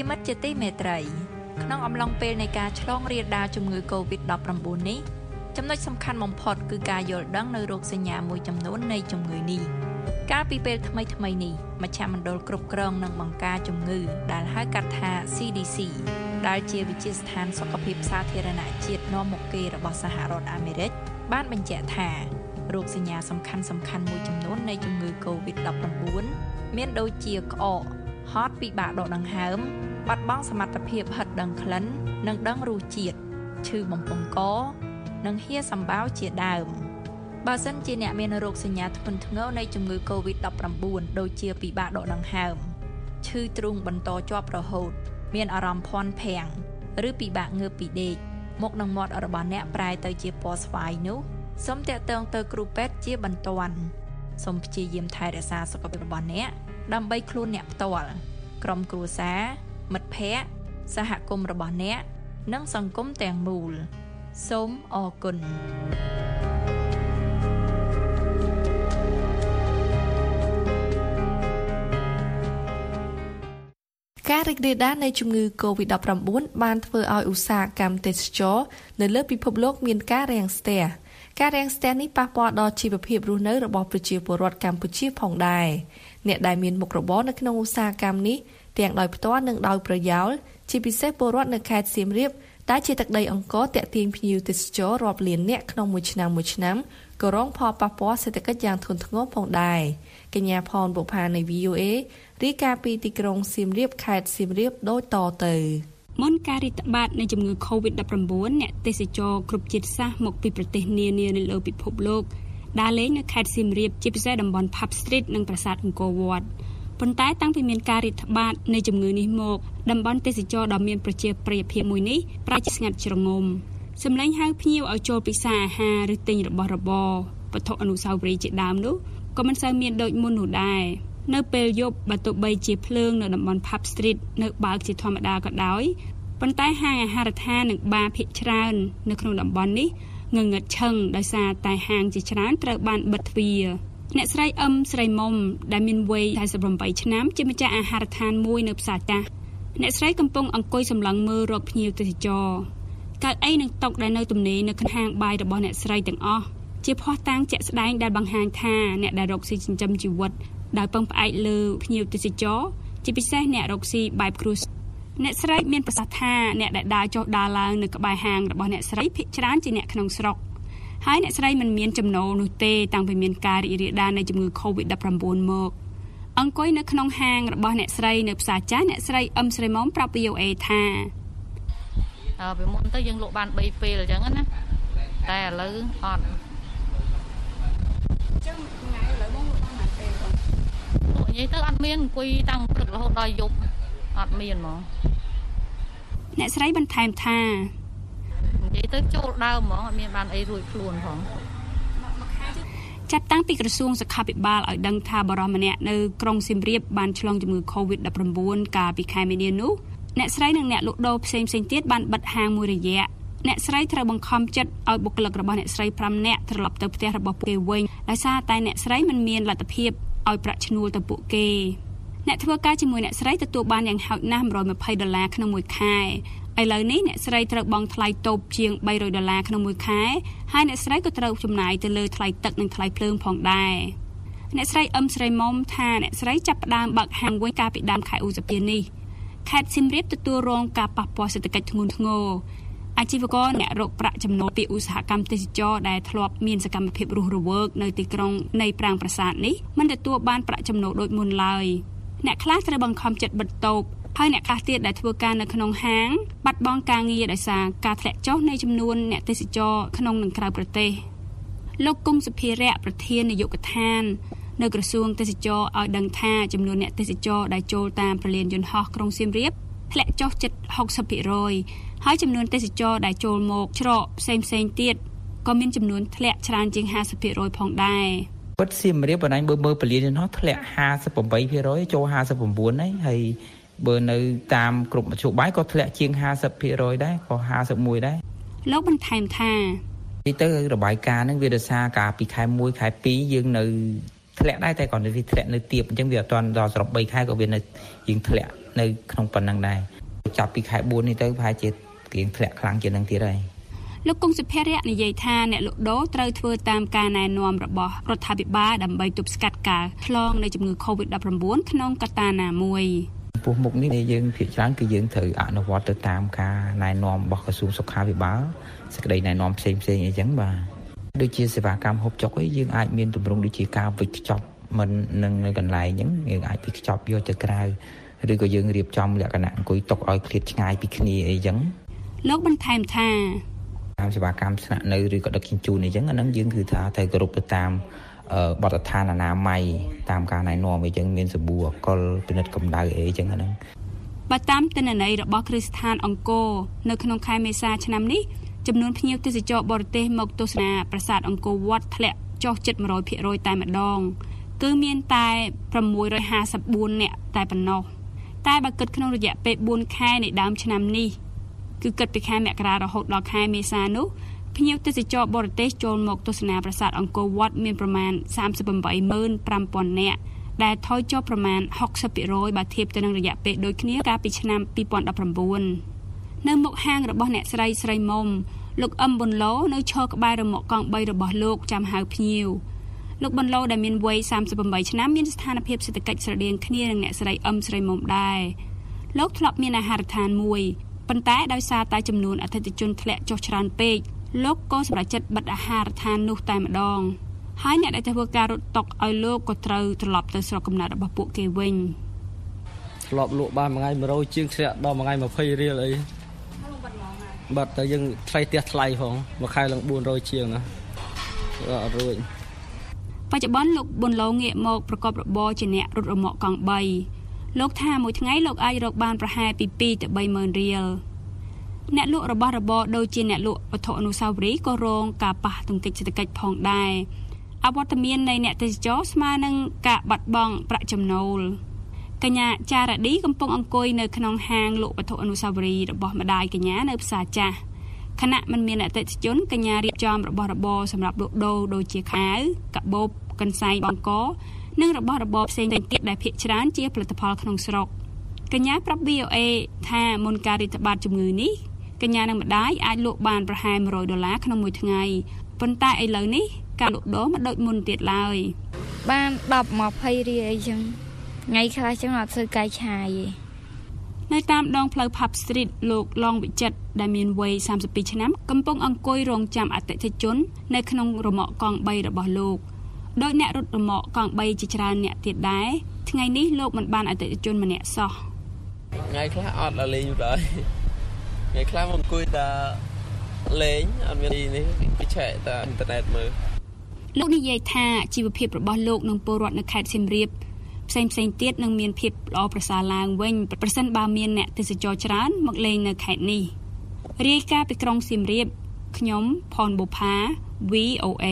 Speaker 8: មិត្តជាទីមេត្រីក្នុងអំឡុងពេលនៃការឆ្លងរាលដាលជំងឺ កូវីដ ដប់ប្រាំបួន នេះចំណុចសំខាន់បំផុតគឺការយល់ដឹងនូវរោគសញ្ញាមួយចំនួននៃជំងឺនេះកាលពីពេលថ្មីថ្មីនេះមជ្ឈមណ្ឌលគ្រប់គ្រងនិងបង្ការជំងឺដែលហៅកាត់ថា C D C ដែលជាវិទ្យាស្ថានសុខភាពសាធារណៈជាតិនាំមុខគេរបស់សហរដ្ឋអាមេរិកបានបញ្ជាក់ថារោគសញ្ញាសំខាន់សំខាន់មួយចំនួននៃជំងឺ កូវីដ ដប់ប្រាំបួន មានដូចជាក្អកហត់ពិបាកដកដង្ហើមបាត់បង់សមត្ថភាពហិតដឹងក្លិននិងដឹងរសជាតិឈឺបំពង់កនិងហៀសម្បោរជាដើមបើសិនជាអ្នកមានរោគសញ្ញាធ្ងន់ធ្ងរនៃជំងឺ កូវីដ ដប់ប្រាំបួន ដូចជាពិបាកដកដង្ហើមឈឺទ្រូងបន្តជាប់រហូតមានអារម្មណ៍ភាន់ភាំងឬពិបាកងើបពីដេកមុខនិងមាត់របស់អ្នកប្រែទៅជាពណ៌ស្វាយនោះសូមតាក់ទងទៅគ្រូពេទ្យជាបន្ទាន់សូមព្យាយាមថែរក្សាសុខភាពរបស់អ្នកដើម្បីខ្លួនអ្នកផ្ទាល់ក្រុមគ្រួសារមិត្តភ័ក្តិសហគមន៍របស់អ្នកនិងសង្គមទាំងមូលសូមអរគុណ
Speaker 2: ការរីករាលដាលនៃជំងឺ កូវីដ ដប់ប្រាំបួន បានធ្វើឲ្យឧស្សាហកម្មទេសចរណ៍នៅលើពិភពលោកមានការរាំងស្ទះការរាំងស្ទះនេះប៉ះពាល់ដល់ជីវភាពរស់នៅរបស់ប្រជាពលរដ្ឋកម្ពុជាផងដែរអ្នកដែលមានមុខរបរនៅក្នុងឧស្សាហកម្មនេះទាំងដោយផ្ទាល់និងដោយប្រយោលជាពិសេសពលរដ្ឋនៅខេត្តសៀមរាបដែលជាទឹកដីអង្គរតាក់ទាញភ្ញៀវទេសចររាប់លាននាក់ក្នុងមួយឆ្នាំមួយឆ្នាំក៏រងផលប៉ះពាល់សេដ្ឋកិច្ចយ៉ាងធ្ងន់ធ្ងរផងដែរកញ្ញាផនបុប្ផានៃ V O A រាយការណ៍ពីទីក្រុងសៀមរាបខេត្តសៀមរាបដូចតទៅ
Speaker 4: មុនការរាតត្បាតនៃជំងឺ កូវីដ ដប់ប្រាំបួន អ្នកទេសចរគ្រប់ជាតិសាសន៍មកពីប្រទេសនានានៅលើពិភពលោកដើរលេងនៅខេត្តសៀមរាបជាពិសេសតំបន់ Pub Street និងប្រាសាទអង្គរវត្តប៉ុន្តែតាំងពីមានការរាតត្បាតនៃជំងឺនេះមកតំបន់ទេសចរដ៏មានប្រជាប្រិយភាពមួយនេះប្រែជាស្ងាត់ជ្រងំសម្លេងហៅភ្ញៀវឲ្យចូលពិសាអាហារឬទិញរបស់របរវត្ថុអនុស្សាវរីយ៍ជាដើមនោះក៏មិនសូវមានដូចមុននោះដែរនៅពេលយប់បើទោះបីជាភ្លើងនៅតំបន់ Pub Street នៅបើកជាធម្មតាក៏ដោយប៉ុន្តែហាងអាហារដ្ឋាននិងបារភាគច្រើននៅក្នុងតំបន់នេះងងឹតឈឹងដោយសារតែហាងជាច្រើនត្រូវបានបិទទ្វារអ្នកស្រីអឹមស្រីមុំដែលមានវ័យสี่สิบแปดឆ្នាំជាម្ចាស់អាហារដ្ឋានមួយនៅផ្សារចាស់អ្នកស្រីកំពុងអង្គុយសម្លឹងមើលរកភ្ញៀវទេសចរកៅអីនិងតុដែលនៅទំនេរនៅក្នុងហាងបាយរបស់អ្នកស្រីទាំងអស់ជាភស្តុតាងជាក់ស្ដែងដែលបង្ហាញថាអ្នកដែលរកស៊ីចិញ្ចឹមជីវិតដោយពឹងផ្អែកលើភ្ញៀវទេសចរជាពិសេសអ្នករកស៊ីបែបគ្រួសារអ្នកស្រីមានប្រសាសន៍ថាអ្នកដែលដើរចុះដើរឡើងនៅក្បែរហាងរបស់អ្នកស្រីភាគច្រើនជាអ្នកក្នុងស្រុកហើយអ្នកស្រីមិនមានចំណូលនោះទេតាំងពីមានការរីករាលដាលនៃជំងឺ កូវីដ ដប់ប្រាំបួន មកអង្គុយនៅក្នុងហាងរបស់អ្នកស្រីនៅផ្សារចាស់អ្នកស្រីអឹមស្រីមុំប្រាប់ V O A ថា
Speaker 9: អើពីមុនទៅយើងលក់បានបីពេលអញ្ចឹងណាតែឥឡូវអត់ចឹងថ្ងៃឥឡូវបងលក់បានមួយពេលបងលក់និយាយទៅអត់មានអង្គុយតាំងព្រឹករហូតដល់យប់អត់មានហ្មង
Speaker 4: អ្នកស្រីបន្ថែមថា
Speaker 9: និយាយទៅចូលដើមហ្មងអត់មានបានអីរួចខ្លួនផង
Speaker 4: ចាប់តាំងពីក្រសួងសុខាភិបាលឲ្យដឹងថាបរិសុទ្ធម្នាក់នៅក្រុងសៀមរាបបានឆ្លងជំងឺ កូវីដ ដប់ប្រាំបួន កាលពីខែមីនានោះអ្នកស្រីនិងអ្នកលក់ដូរផ្សេងៗទៀតបានបិទហាងមួយរយៈអ្នកស្រីត្រូវបង្ខំចិត្តឲ្យបុគ្គលិករបស់អ្នកស្រីប្រាំនាក់ត្រឡប់ទៅផ្ទះរបស់ពួកគេវិញដោយសារតែអ្នកស្រីមិនមានលទ្ធភាពឲ្យប្រាក់ឈ្នួលទៅពួកគេអ្នកធ្វើការជាមួយអ្នកស្រីទទួលបានយ៉ាងហោចណាស់one hundred twentyដុល្លារក្នុងមួយខែឥឡូវនេះអ្នកស្រីត្រូវបង់ថ្លៃតូបជាងthree hundredដុល្លារក្នុងមួយខែហើយអ្នកស្រីក៏ត្រូវចំណាយទៅលើថ្លៃទឹកនិងថ្លៃភ្លើងផងដែរអ្នកស្រីអឹមស្រីមុំថាអ្នកស្រីចាប់ផ្ដើមបើកហាងវិញកាលពីដើមខែឧសភានេះខេត្តសៀមរាបទទួលរងការប៉ះពាល់សេដ្ឋកិច្ចធ្ងន់ធ្ងរអាជីវករអ្នករកប្រាក់ចំណូលពីឧស្សាហកម្មទេសចរដែលធ្លាប់មានសកម្មភាពរស់រវើកនៅទីក្រុងនៃប្រាង្គប្រាសាទនេះមិនទទួលបានប្រាក់ចំណូលដូចមុនឡើយអ្នកខ្លះត្រូវបង្ខំចិត្តបិទតូបហើយអ្នកខ្លះទៀតដែលធ្វើការនៅក្នុងហាងបាត់បង់ការងារដោយសារការធ្លាក់ចុះនៃចំនួនអ្នកទេសចរក្នុងនិងក្រៅប្រទេសលោកគង់សុភារៈប្រធាននាយកដ្ឋាននៅក្រសួងទេសចរឲ្យដឹងថាចំនួនអ្នកទេសចរដែលចូលតាមប្រលានយន្តហោះក្រុងសៀមរាបធ្លាក់ចុះជិតsixty percentហើយចំនួនទេសចរដែលចូលមកច្រកផ្សេងៗទៀតក៏មានចំនួនធ្លាក់ច្រើនជាងfifty percentផងដែរ
Speaker 10: ពិតសៀមរាបបណ្ដាញបើមើលពលានយន្តហោះធ្លាក់fifty-eight percent ចូលfifty-nineហើយហើយបើនៅតាមគ្រប់មជ្ឈបាយក៏ធ្លាក់ជាងfifty percent ដែរក៏fifty-oneដែរ
Speaker 4: លោកបន្ថែមថា
Speaker 10: ទីទៅរបាយការណ៍ហ្នឹងវាដោយសារកាលពីខែoneខែtwoយើងនៅធ្លាក់ដែរតែគាត់នៅធ្លាក់នៅទាបអញ្ចឹងវាអត់ទាន់ដល់សរុបthreeខែក៏វានៅយើងធ្លាក់នៅក្នុងប៉ុណ្ណឹងដែរចាប់ពីខែបួននេះទៅប្រហែលជារៀងធ្លាក់ខ្លាំងជាងនឹងទៀតហើយ
Speaker 11: លោកកុងសុភរិយនិយាយថាអ្នកលក់ដូរត្រូវធ្វើតាមការណែនាំរបស់រដ្ឋាភិបាលដើម្បីទប់ស្កាត់ការឆ្លងនៃជំងឺ កូវីដ ដប់ប្រាំបួន ក្នុងកត្តាណាមួយ
Speaker 10: ពោះមុខនេះយើងភាគច្រើនគឺយើងត្រូវអនុវត្តទៅតាមការណែនាំរបស់ក្រសួងសុខាភិបាលសេចក្តីណែនាំផ្សេងផ្សេងអីចឹងបាទដូចជាសេវាកម្មហូបចុកអីយើងអាចមានទម្រង់ដូចជាការវិចខ្ចប់មិននឹងនៅកន្លែងហ្នឹងយើងអាចវិចខ្ចប់យកទៅក្រៅឬក៏យើងរៀបចំលក្ខណៈអង្គុយតុឲ្យឃ្លាតឆ្ងាយពីគ្នាអីចឹង
Speaker 11: លោកបន្ថែមថា
Speaker 10: តាមសេវាកម្មស្នាក់នៅឬក៏ដឹកជញ្ជូនអីចឹងអាហ្នឹងយើងគឺថាត្រូវគោរពទៅតាមបទដ្ឋានអនាម័យតាមការណែនាំអីចឹងមានសាប៊ូអកុលពិនិត្យកម្ដៅអីចឹងអាហ្នឹង
Speaker 11: បើតាមទិន្នន័យរបស់គ្រឹះស្ថានអង្គរនៅក្នុងខែមេសាឆ្នាំនេះចំនួនភ្ញៀវទេសចរបរទេសមកទស្សនាប្រាសាទអង្គរវត្តធ្លាក់ចុះជិត one hundred percent តែម្ដងគឺមានតែsix hundred fifty-four នាក់តែប៉ុណ្ណោះតែបើគិតក្នុងរយៈពេលfourខែនៃដើមឆ្នាំនេះគឺគិតពីខែមករារហូតដល់ខែមេសានោះភ្ញៀវទេសចរបរទេសចូលមកទស្សនាប្រាសាទអង្គរវត្តមានប្រមាណthirty-eight thousand five hundredនាក់ដែលថយចុះប្រមាណsixty percent បើធៀបទៅនឹងរយៈពេលដូចគ្នាកាលពីឆ្នាំtwenty nineteenនៅមុខហាងរបស់អ្នកស្រីស្រីមុំលោកអឹមប៊ុនឡូនៅឈរក្បែររ៉ឺម៉កកង់3របស់លោកចាំហៅភ្ញៀវលោកប៊ុនឡូដែលមានវ័យthirty-eightឆ្នាំមានស្ថានភាពសេដ្ឋកិច្ចស្រដៀងគ្នានឹងអ្នកស្រីអឹមស្រីមុំដែរលោកធ្លាប់មានអាហារដ្ឋានមួយប៉ុន្តែដោយសារតែចំនួនអតិថិជនធ្លាក់ចុះច្រើនពេកលោកក៏សម្រេចចិត្តបិទអាហារដ្ឋាននោះតែម្ដងហើយអ្នកដែលធ្វើការរត់តុកឲ្យលោកក៏ត្រូវត្រឡប់ទៅស្រុកកំណើតរបស់ពួកគេវិញ
Speaker 12: ធ្លាប់លក់បានមួយថ្ងៃone hundredជាងធ្លាក់ដល់មួយថ្ងៃtwentyរៀលអីបាត់តែយើងថ្លៃផ្ទះថ្លៃផងមួយខែឡើងfour hundredជាងណាអត់រួច
Speaker 11: បច្ចុប្បន្នលោកប៊ុនឡូងាកមកប្រកបរបរជាអ្នករត់រ៉ឺម៉កកង់3លោកថាមួយថ្ងៃលោកអាចរកបានប្រហែលពីtwo to threeម៉ឺនរៀលអ្នកលក់របស់របរដូចជាអ្នកលក់វត្ថុអនុស្សាវរីយ៍ក៏រងការប៉ះទង្គិចសេដ្ឋកិច្ចផងដែរអវត្តមាននៃអ្នកទេសចរស្មើនឹងការបាត់បង់ប្រាក់ចំណូលកញ្ញាចារ៉ាឌីកំពុងអង្គុយនៅក្នុងហាងលក់វត្ថុអនុស្សាវរីយ៍របស់ម្ដាយកញ្ញានៅផ្សារចាស់ខណៈមិនមានអតិថិជនកញ្ញារៀបចំរបស់របរសម្រាប់លក់ដូរដូចជាខោកាបូបកន្សែងបង្គោលនិងរបស់របរផ្សេងទៀតដែលភាគច្រើនជាផលិតផលក្នុងស្រុកកញ្ញាប្រាប់ V O A ថាមុនការរាតត្បាតជំងឺនេះកញ្ញានិងម្ដាយអាចលក់បានប្រហែលone hundredដុល្លារក្នុងមួយថ្ងៃប៉ុន្តែឥឡូវនេះការលក់ដូរមិនដូចមុនទៀតឡើយ
Speaker 13: បានten twentyរៀលអីចឹងថ្ងៃខ្លះចឹងអត់ធ្វើកាយឆាយទេ
Speaker 11: នៅតាមដងផ្លូវ Pub Street លោកឡងវិចិត្រដែលមានវ័យthirty-twoឆ្នាំកំពុងអង្គុយរងចាំអតិថិជននៅក្នុងរ៉ឺម៉កកង់3របស់លោកដោយអ្នករត់រ៉ឺម៉កកង់3ជាច្រើនអ្នកទៀតដែរថ្ងៃនេះលោកមិនបានអតិថិជនម្នាក់សោះ
Speaker 12: ថ្ងៃខ្លះអត់ដល់លេងដែរថ្ងៃខ្លះមកអង្គុយតែលេងអត់មាននេះពិឆែកតែអ៊ីនធឺណិតមើល
Speaker 11: លោកនិយាយថាជីវភាពរបស់លោកនិងពលរដ្ឋនៅខេត្តសៀមរាបផ្សេងផ្សេងទៀតនឹងមានភាពល្អប្រសើរឡើងវិញប្រសិនបើមានអ្នកទេសចរច្រើនមកលេងនៅខេត្តនេះរាយការណ៍ពីក្រុងសៀមរាបខ្ញុំផនបុផា V O A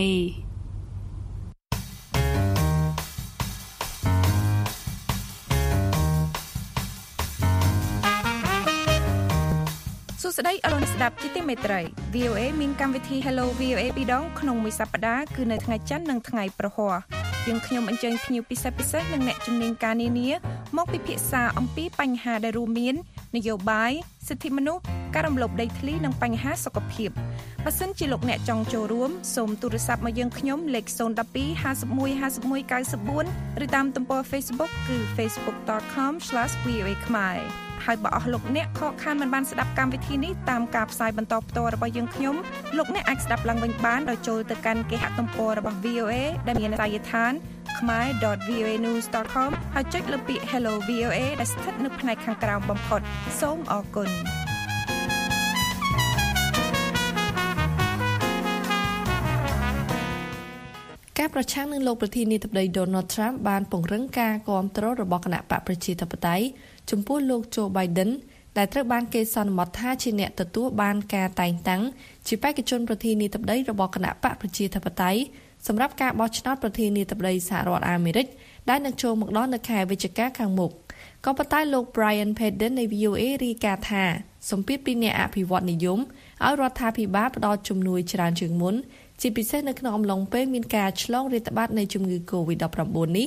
Speaker 2: សួស្តីអរុនស្ដាប់ជាទីមេត្រី V O A មានកម្មវិធី Hello វី អូ A ពីរដងក្នុងមួយសប្តាហ៍គឺនៅថ្ងៃច័ន្ទនិងថ្ងៃប្រហ័សយើងខ្ញុំអញ្ជើញភ្ញៀវពិសេសពិសេសនិងអ្នកជំនាញការនានាមកពិភាក្សាអំពីបញ្ហាដែលរួមមាននយោបាយសិទ្ធិមនុស្សការរំលោភដីធ្លីនិងបញ្ហាសុខភាពបើសិនជាលោកអ្នកចង់ចូលរួមសូមទូរស័ព្ទមកយើងខ្ញុំលេខzero one two five one five one nine fourឬតាមទំព័រ Facebook គឺ facebook dot com slash v o a khmer ហើយបើអស់លោកអ្នកខកខានមិនបានស្ដាប់កម្មវិធីនេះតាមការផ្សាយបន្តផ្ទាល់របស់យើងខ្ញុំលោកអ្នកអាចស្ដាប់ឡើងវិញបានដោយចូលទៅកាន់គេហទំព័ររបស់ V O A ដែលមានអាសយដ្ឋាន khmer dot v o a news dot com ហើយចុចលើពាក្យ Hello វី អូ A ដែលស្ថិតនៅផ្នែកខាងក្រោមបំផុតសូមអរគុណការប្រឆាំងនឹងលោកប្រធានាធិបតី Donald Trump បានពង្រឹងការគាំទ្ររបស់គណៈបកប្រជាធិបតេយ្យចំពោះលោក Joe Biden ដែលត្រូវបានគេសន្មតថាជាអ្នកទទួលបានការតែងតាំងជាបេក្ខជនប្រធានាធិបតីរបស់គណៈបកប្រជាធិបតេយ្យសម្រាប់ការបោះឆ្នោតប្រធានាធិបតីសហរដ្ឋអាមេរិកដែលនឹងចូលមកដល់នៅខែវិច្ឆិកាខាងមុខក៏ប៉ុន្តែលោក Brian Padden នៃ V O A រាយការណ៍ថាសម្ពាធពីអ្នកអភិវឌ្ឍនិយមឲ្យរដ្ឋាភិបាលផ្តល់ជំនួយច្រើនជាងមុនជាពិសេសនៅក្នុងអំឡុងពេលមានការឆ្លងរាតត្បាតនៃជំងឺ កូវីដ ដប់ប្រាំបួន នេះ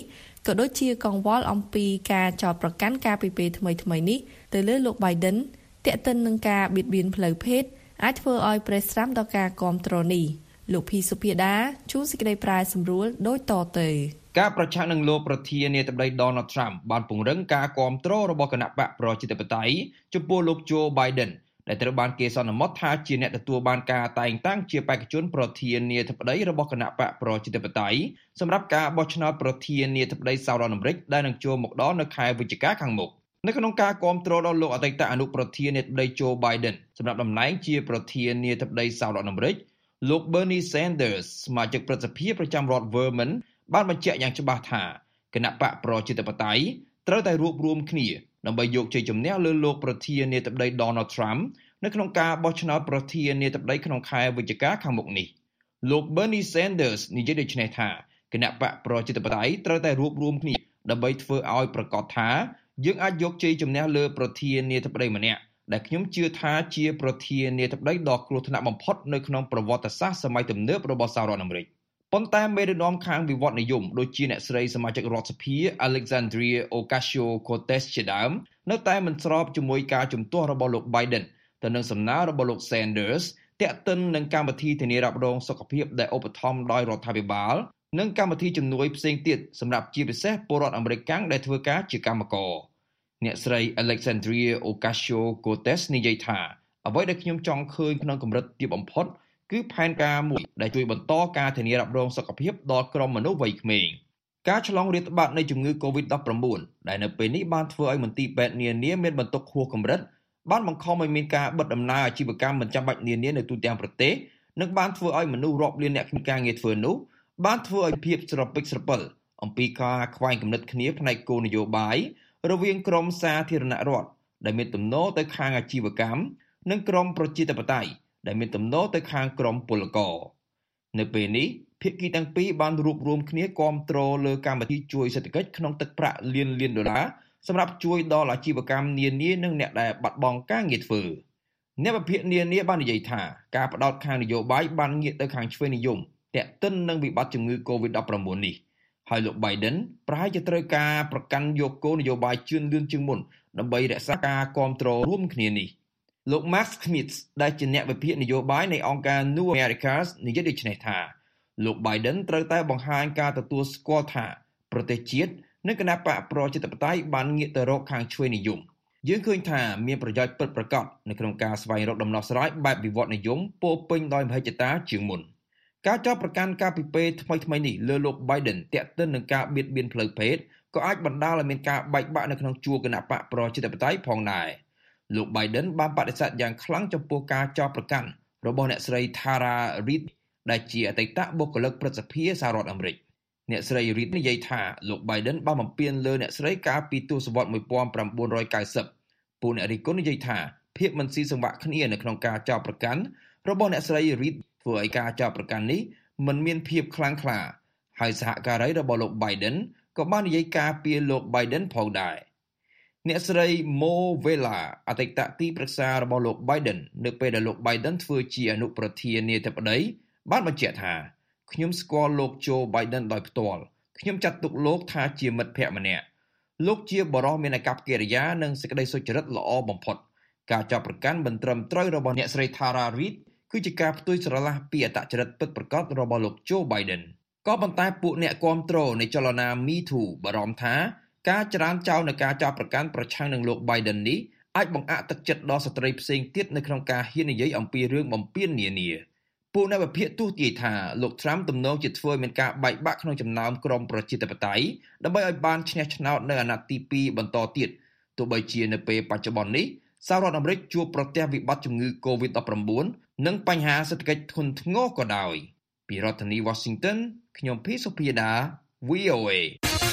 Speaker 2: ក៏ដូចជាកង្វល់អំពីការចោទប្រកាន់ការពីពេលថ្មីៗនេះទៅលើលោក Biden ទាក់ទិននឹងការបៀតបៀនផ្លូវភេទអាចធ្វើឲ្យប្រេះស្រាំដល់ការគាំទ្រនេះលោកភីសុភាដាជួនសេចក្តីប្រាយសម្រួលដូចតទៅ
Speaker 14: ការប្រឆាំងនឹងលោកប្រធានាធិបតី Donald Trump បានពង្រឹងការគាំទ្ររបស់គណៈបកប្រជាធិបតេយ្យចំពោះលោក Joe Biden ដែលត្រូវបានគេសន្មតថាជាអ្នកទទួលបានការតែងតាំងជាបេក្ខជនប្រធានាធិបតីរបស់គណៈបកប្រជាធិបតេយ្យសម្រាប់ការបោះឆ្នោតប្រធានាធិបតីសហរដ្ឋអាមេរិកដែលនឹងចូលមកដល់នៅខែវិច្ឆិកាខាងមុខនៅក្នុងការគាំទ្រដល់លោកអតីតអនុប្រធានាធិបតី Joe Biden សម្រាប់តំណែងជាប្រធានាធិបតីសហរដ្ឋអាមេរិកលោក Bernie Sanders សមាជិកព្រឹទ្ធសភាប្រចាំរដ្ឋ Vermont បានបញ្ជាក់យ៉ាងច្បាស់ថាគណៈបកប្រជាធិបតេយ្យត្រូវតែរួបរวมគ្នាដើម្បីយកជ័យជំនះលើលោកប្រធានាធិបតី Donald Trump នៅក្នុងការបោះឆ្នោតប្រធានាធិបតីក្នុងខែវិច្ឆិកាខាងមុខនេះលោក Bernie Sanders និយាយដូចនេះថាគណៈបកប្រជាធិបតេយ្យត្រូវតែរួបរวมគ្នាដើម្បីធ្វើឲ្យប្រកាសថាយើងអាចយកជ័យជំនះលើប្រធានាធិបតីម្នាក់ដែលខ្ញុំជឿថាជាប្រធានាធិបតីដ៏គ្រោះថ្នាក់បំផុតនៅក្នុងប្រវត្តិសាស្ត្រសម័យទំនើបរបស់សហរដ្ឋអាមេរិកប៉ុន្តែមេដឹកនាំខាងវិវត្តនិយមដូចជាអ្នកស្រីសមាជិករដ្ឋសភា Alexandria Ocasio-Cortez ជាដើមនៅតែមិនស្របជាមួយការជំទាស់របស់លោក Biden ទៅនឹងសំណើរបស់លោក Sanders ទាក់ទិននឹងកម្មវិធីធានារ៉ាប់រងសុខភាពដែលឧបត្ថម្ភដោយរដ្ឋាភិបាលនិងកម្មវិធីជំនួយផ្សេងទៀតសម្រាប់ជាពិសេសពលរដ្ឋអាមេរិកកាំងដែលធ្វើការជាកម្មករអ្នកស្រី Alexandria Ocasio-Cortez និយាយថាអ្វីដែលខ្ញុំចង់ឃើញក្នុងកម្រិតទាបបំផុតគឺផែនការមួយដែលជួយបន្តការធានារ៉ាប់រងសុខភាពដល់ក្រុមមនុស្សវ័យក្មេងការឆ្លងរាតត្បាតនៃជំងឺ កូវីដ ដប់ប្រាំបួន ដែលនៅពេលនេះបានធ្វើឲ្យមន្ទីរពេទ្យនានាមានបន្ទុកហួសកម្រិតបានបង្ខំឲ្យមានការបិទដំណើរអាជីវកម្មមិនចាំបាច់នានានៅទូទាំងប្រទេសនិងបានធ្វើឲ្យមនុស្សរាប់លានអ្នកគ្មានការងារធ្វើនោះបានធ្វើឲ្យភាពស្រពិចស្រពិលអំពីការខ្វែងគំនិតគ្នាផ្នែកគោលនយោបាយរវាងក្រមសាធារណរដ្ឋដែលមានទំនោរទៅខាងអាជីវកម្មនិងក្រមប្រជាធិបតេយ្យដែលមានទំនោរទៅខាងក្រមពលករនៅពេលនេះភាគីទាំងពីរបានរួបរวมគ្នាគាំទ្រលើកម្មវិធីជួយសេដ្ឋកិច្ចក្នុងទឹកប្រាក់លានលានដុល្លារសម្រាប់ជួយដល់អាជីវកម្មនានានិងអ្នកដែលបាត់បង់ការងារធ្វើអ្នកវិភាគនានាបាននិយាយថាការផ្ដោតខាងនយោបាយបានងាកទៅខាងឆ្វេងនិយមទាក់ទិននឹងវិបត្តិជំងឺ កូវីដ ដប់ប្រាំបួន នេះហើយលោក Biden ប្រហែលជាត្រូវការប្រកាន់យកគោលនយោបាយជឿនលឿនជាងមុនដើម្បីរក្សាការគាំទ្ររួមគ្នានេះលោក Mark Smith ដែលជាអ្នកវិភាគនយោបាយនៃអង្គការ New Americas និយាយដូចនេះថាលោក Biden ត្រូវតែបង្ហាញការទទួលស្គាល់ថាប្រទេសជាតិនិងគណៈបកប្រជាធិបតេយ្យបានងាកទៅរកខាងឆ្វេងនិយមយើងឃើញថាមានប្រយោជន៍ពិតប្រាកដនៅក្នុងការស្វែងរកដំណោះស្រាយបែបវិវត្តនិយមពោពេញដោយមហិច្ឆតាជាងមុនការចោទប្រកាន់ការពីពេលថ្មីៗនេះលើលោក Biden ទាក់ទិននឹងការបៀតបៀនផ្លូវភេទក៏អាចបណ្ដាលឲ្យមានការបែកបាក់នៅក្នុងជួរគណៈបកប្រជាធិបតេយ្យផងដែរលោក Biden បានបដិសេធយ៉ាងខ្លាំងចំពោះការចោទប្រកាន់របស់អ្នកស្រី Tara Reid ដែលជាអតីតបុគ្គលិកព្រឹទ្ធសភាសហរដ្ឋអាមេរិកអ្នកស្រី Reid និយាយថាលោក Biden បានបំពានលើអ្នកស្រីកាលពីទសវត្សរ៍một nghìn chín trăm chín mươiពួកអ្នករិះគន់និយាយថាភាពមិនស៊ីសង្វាក់គ្នានៅក្នុងការចោទប្រកាន់របស់អ្នកស្រី Reid ធ្វើឲ្យការចោទប្រកាន់នេះមិនមានភាពខ្លាំងក្លាហើយសហការីរបស់លោក Biden ក៏បាននិយាយការពារលោក Biden ផងដែរអ្នកស្រី Mo Vela អតីតទីប្រឹក្សារបស់លោក Biden នៅពេលដែលលោក Biden ធ្វើជាអនុប្រធានាធិបតីបានបញ្ជាក់ថាខ្ញុំស្គាល់លោក Joe Biden ដោយផ្ទាល់ខ្ញុំចាត់ទុកលោកថាជាមិត្តភក្តិម្នាក់លោកជាបរិសុទ្ធមានអាកប្បកិរិយានិងសេចក្តីសុចរិតល្អបំផុតការចាប់ប្រកាន់មិនត្រឹមត្រូវរបស់អ្នកស្រី Tara Reid គឺជាការផ្ទុយស្រឡះពីអត្តចរិតពិតប្រាកដរបស់លោក Joe Biden ក៏ប៉ុន្តែពួកអ្នកគាំទ្រនៃចលនា Me Too បារម្ភថាការច្រានចោលនៃការចាប់ប្រកាន់ប្រឆាំងនឹងលោក Biden នេះអាចបង្អាក់ទឹកចិត្តដល់ស្ត្រីផ្សេងទៀតនៅក្នុងការហ៊ាននិយាយអំពីរឿងបំពាននានាពួកអ្នកវិភាគទស្សន៍ទាយថាលោក Trump ទំនងជាធ្វើឲ្យមានការបែកបាក់ក្នុងចំណោមក្រុមប្រជាធិបតេយ្យដើម្បីឲ្យបានឈ្នះឆ្នោតនៅអាណត្តិទីពីរបន្តទៀតទោះបីជានៅពេលបច្ចុប្បន្ននេះសហរដ្ឋអាមេរិកជួបប្រទះវិបត្តិជំងឺ កូវីដ ដប់ប្រាំបួន និងបញ្ហាសេដ្ឋកិច្ចធ្ងន់ធ្ងរក៏ដោយពីរដ្ឋធានី Washington ខ្ញុំភីសុភាដា វី អូ เอ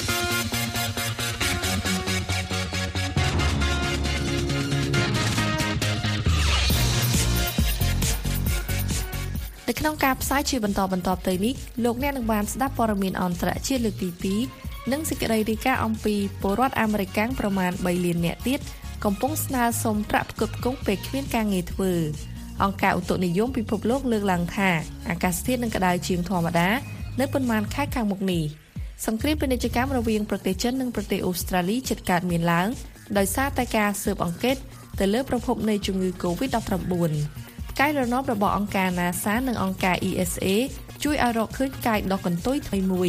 Speaker 2: នៅក្នុងការផ្សាយជាបន្តបន្តទៅនេះលោកអ្នកនឹងបានស្ដាប់ព័ត៌មានអន្តរជាតិលើកទីពីរនិងសេចក្តីរាយការណ៍អំពីពលរដ្ឋអាមេរិកប្រមាណបីលាននាក់ទៀតកំពុងស្នើសុំប្រាក់ផ្គត់ផ្គង់ពេលគ្មានការងារធ្វើអង្គការឧតុនិយមពិភពលោកលើកឡើងថាអាកាសធាតុនឹងក្តៅជាងធម្មតានៅប៉ុន្មានខែខាងមុខនេះសង្គ្រាមពាណិជ្ជកម្មរវាងប្រទេសចិននិងប្រទេសអូស្ត្រាលីជិតកើតមានឡើងដោយសារតែការស៊ើបអង្កេតទៅលើប្រភពនៃជំងឺ កូវីដ ដប់ប្រាំបួន ផ្កាយរណបរបស់អង្គការ NASA និងអង្គការ E S A ជួយឲ្យរកឃើញផ្កាយដុះកន្ទុយថ្មីមួយ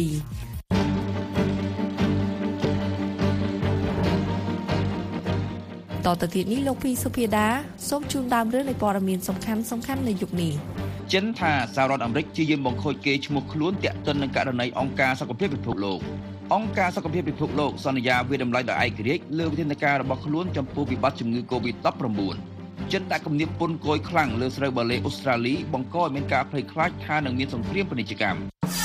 Speaker 2: តទៅទៀតនេះលោកពីសុភាដាសូមជូនដើមរឿងនៃព័ត៌មានសំខាន់សំខាន់នៅយុគនេះ
Speaker 14: ចិនថាសហរដ្ឋអាមេរិកជាយាមបង្ខូចគេឈ្មោះខ្លួនទាក់ទិននឹងករណីអង្គការសុខភាពពិភពលោកអង្គការសុខភាពពិភពលោកសន្យាវិតម្លៃដោយឯករាជ្យលើវិធានការរបស់ខ្លួនចំពោះវិបត្តិជំងឺ កូវីដ ដប់ប្រាំបួន ចិនដាក់គំនាបពន្ធគយខ្លាំងលើស្រូវបាឡេអូស្ត្រាលីបង្កឲ្យមានការភ័យខ្លាចថានឹងមានសង្គ្រាមពាណិជ្ជកម្ម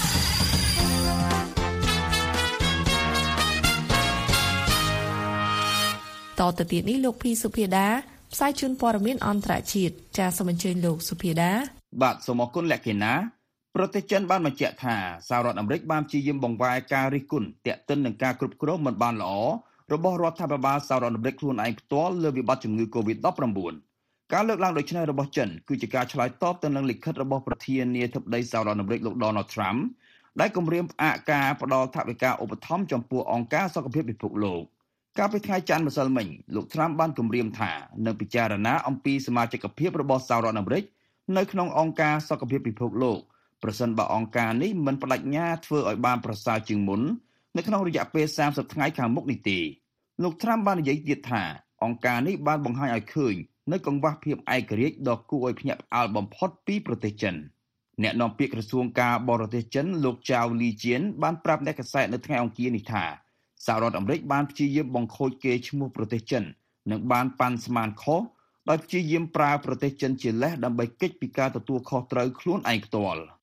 Speaker 2: តទៅទៀតនេះលោកភីសុភាដាផ្សាយជូនព័ត៌មានអន្តរជាតិចាសសូមអញ្ជើញលោកសុភាដា
Speaker 14: បាទសូមអរគុណលក្ខិណាប្រទេសចិនបានបញ្ជាក់ថាសហរដ្ឋអាមេរិកបានព្យាយាមបង្វែរការរិះគន់ទាក់ទិននឹងការគ្រប់គ្រងមិនបានល្អរបស់រដ្ឋាភិបាលសហរដ្ឋអាមេរិកខ្លួនឯងផ្ទាល់លើវិបត្តិជំងឺ កូវីដ ដប់ប្រាំបួន ការលើកឡើងដូចនេះរបស់ចិនគឺជាការឆ្លើយតបទៅនឹងលិខិតរបស់ប្រធានាធិបតីសហរដ្ឋអាមេរិកលោក Donald Trump ដែលគម្រាមផ្អាកការផ្តល់ថវិកាឧបត្ថម្ភចំពោះអង្គការសុខភាពពិភពលោកកាលពីថ្ងៃច័ន្ទម្សិលមិញលោក Trump បានគម្រាមថានឹងពិចារណាអំពីសមាជិកភាពរបស់សហរដ្ឋអាមេរិកនៅក្នុងអង្គការសុខភាពពិភពលោកប្រសិនបើអង្គការនេះមិនបដិញ្ញាធ្វើឲ្យបានប្រសើរជាងមុននៅក្នុងរយៈពេលសាមសិបថ្ងៃខាងមុខនេះទេលោក Trump បាននិយាយទៀតថាអង្គការនេះបានបង្ហាញឲ្យឃើញនៅកង្វះភាពឯករាជ្យដ៏គួរឲ្យភ្ញាក់ផ្អើលបំផុតពីប្រទេសចិនអ្នកនាំពាក្យក្រសួងការបរទេសចិនលោក Zhao Lijian បានប្រាប់អ្នកកាសែតនៅថ្ងៃអង្គារនេះថាសហរដ្ឋអាមេរិកបានព្យាយាមបង្ខូចគេឈ្មោះប្រទេសចិននិងបានប៉ាន់ស្មានខុសដោយព្យាយាមប្រើប្រទេសចិនជាលេសដើម្បីគេចពីការទទួលខុសត្រូវខ្លួនឯងផ្ទាល់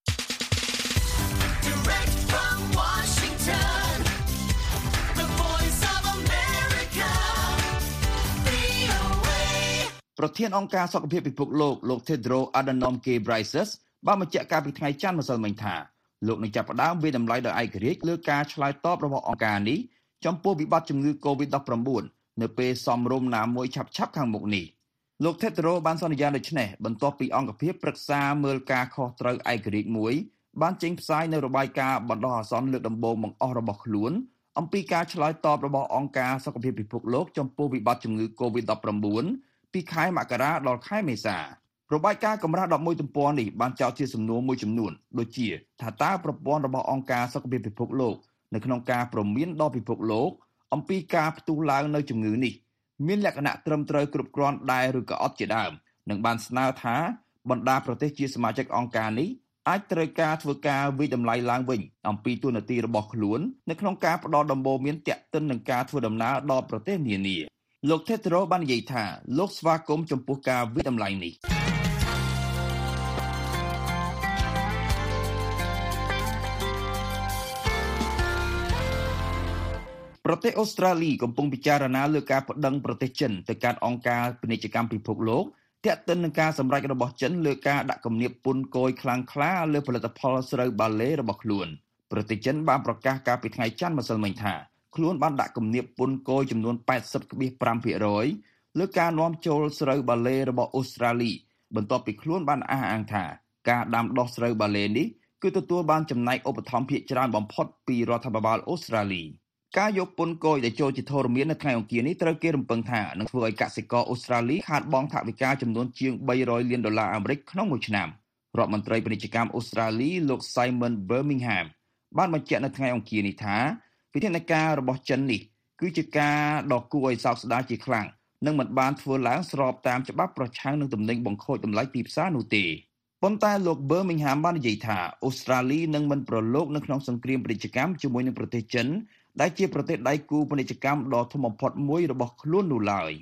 Speaker 14: ប្រធានអង្គការសុខភាពពិភពលោកលោក Tedros Adhanom Ghebreyesus បានបញ្ជាក់កាលពីថ្ងៃច័ន្ទម្សិលមិញថាលោកនឹងចាប់ផ្ដើមវិតម្លៃដោយឯករាជ្យលើការឆ្លើយតបរបស់អង្គការនេះចំពោះវិបត្តិជំងឺ កូវីដ ដប់ប្រាំបួន នៅពេលសមរម្យណាមួយឆាប់ៗខាងមុខនេះលោក Tedros បានសន្យាដូចនេះបន្ទាប់ពីអង្គភាពប្រឹក្សាមើលការខុសត្រូវឯករាជ្យមួយបានចេញផ្សាយនៅរបាយការណ៍បណ្ដោះអាសន្នលើកដំបូងបង្អស់របស់ខ្លួនអំពីការឆ្លើយតបរបស់អង្គការសុខភាពពិភពលោកចំពោះវិបត្តិជំងឺ កូវីដ ដប់ប្រាំបួន ពីខែមករាដល់ខែមេសារបាយការណ៍កម្រាស់ដប់មួយទំព័រនេះបានចោទជាសំណួរមួយចំនួនដូចជាថាតើប្រព័ន្ធរបស់អង្គការសុខភាពពិភពលោកនៅក្នុងការព្រមានដល់ពិភពលោកអំពីការផ្ទុះឡើងនៅជំងឺនេះមានលក្ខណៈត្រឹមត្រូវគ្រប់គ្រាន់ដែរឬក៏អត់ជាដើមនិងបានស្នើថាបណ្ដាប្រទេសជាសមាជិកអង្គការនេះអាចត្រូវការធ្វើការវិតម្លៃឡើងវិញអំពីទូនាទីរបស់ខ្លួននៅក្នុងការផ្ដល់ដំបូន្មានទាក់ទិននឹងការធ្វើដំណើរដល់ប្រទេសនានាលោក Tedros បាននិយាយថាលោកស្វាគមន៍ចំពោះការវិតម្លៃនេះប្រទេសអូស្ត្រាលីកំពុងពិចារណាលើការប្តឹងប្រទេសចិនទៅកាន់អង្គការពាណិជ្ជកម្មពិភពលោកទាក់ទិននឹងការសម្រេចរបស់ចិនលើការដាក់គំនាបពន្ធគយខ្លាំងក្លាលើផលិតផលស្រូវបាឡេរបស់ខ្លួនប្រទេសចិនបានប្រកាសកាលពីថ្ងៃច័ន្ទម្សិលមិញថាខ្លួនបានដាក់គំនាបពន្ធគយចំនួន แปดสิบจุดห้าเปอร์เซ็นต์ លើការនាំចូលស្រូវបាឡេរបស់អូស្ត្រាលីបន្ទាប់ពីខ្លួនបានអះអាងថាការដាំដុះស្រូវបាឡេនេះគឺទទួលបានចំណែកឧបត្ថម្ភភាគច្រើនបំផុតពីរដ្ឋាភិបាលអូស្ត្រាលីការយកពន្ធគយដែលចូលជាធរមាននៅថ្ងៃអង្គារនេះត្រូវគេរំពឹងថានឹងធ្វើឲ្យកសិករអូស្ត្រាលីខាតបង់ថវិកាចំនួនជាងបីរយលានដុល្លារអាមេរិកក្នុងមួយឆ្នាំរដ្ឋមន្ត្រីពាណិជ្ជកម្មអូស្ត្រាលីលោក Simon Birmingham បានបញ្ជាក់នៅថ្ងៃអង្គារនេះថាវិធានការរបស់ចិននេះគឺជាការដ៏គួរឲ្យសោកស្ដាយជាខ្លាំងនិងមិនបានធ្វើឡើងស្របតាមច្បាប់ប្រឆាំងនឹងទំនិញបង្ខូចតម្លៃទីផ្សារនោះទេប៉ុន្តែលោក Birmingham បាននិយាយថាអូស្ត្រាលីនឹងមិនប្រឡូកនៅក្នុងសង្គ្រាមពាណិជ្ជកម្មជាមួយនឹងប្រទេសចិនដែលជាប្រទេសដៃគូពាណិជ្ជកម្មដ៏ធំបំផុតមួយរបស់ខ្លួននោះឡើយ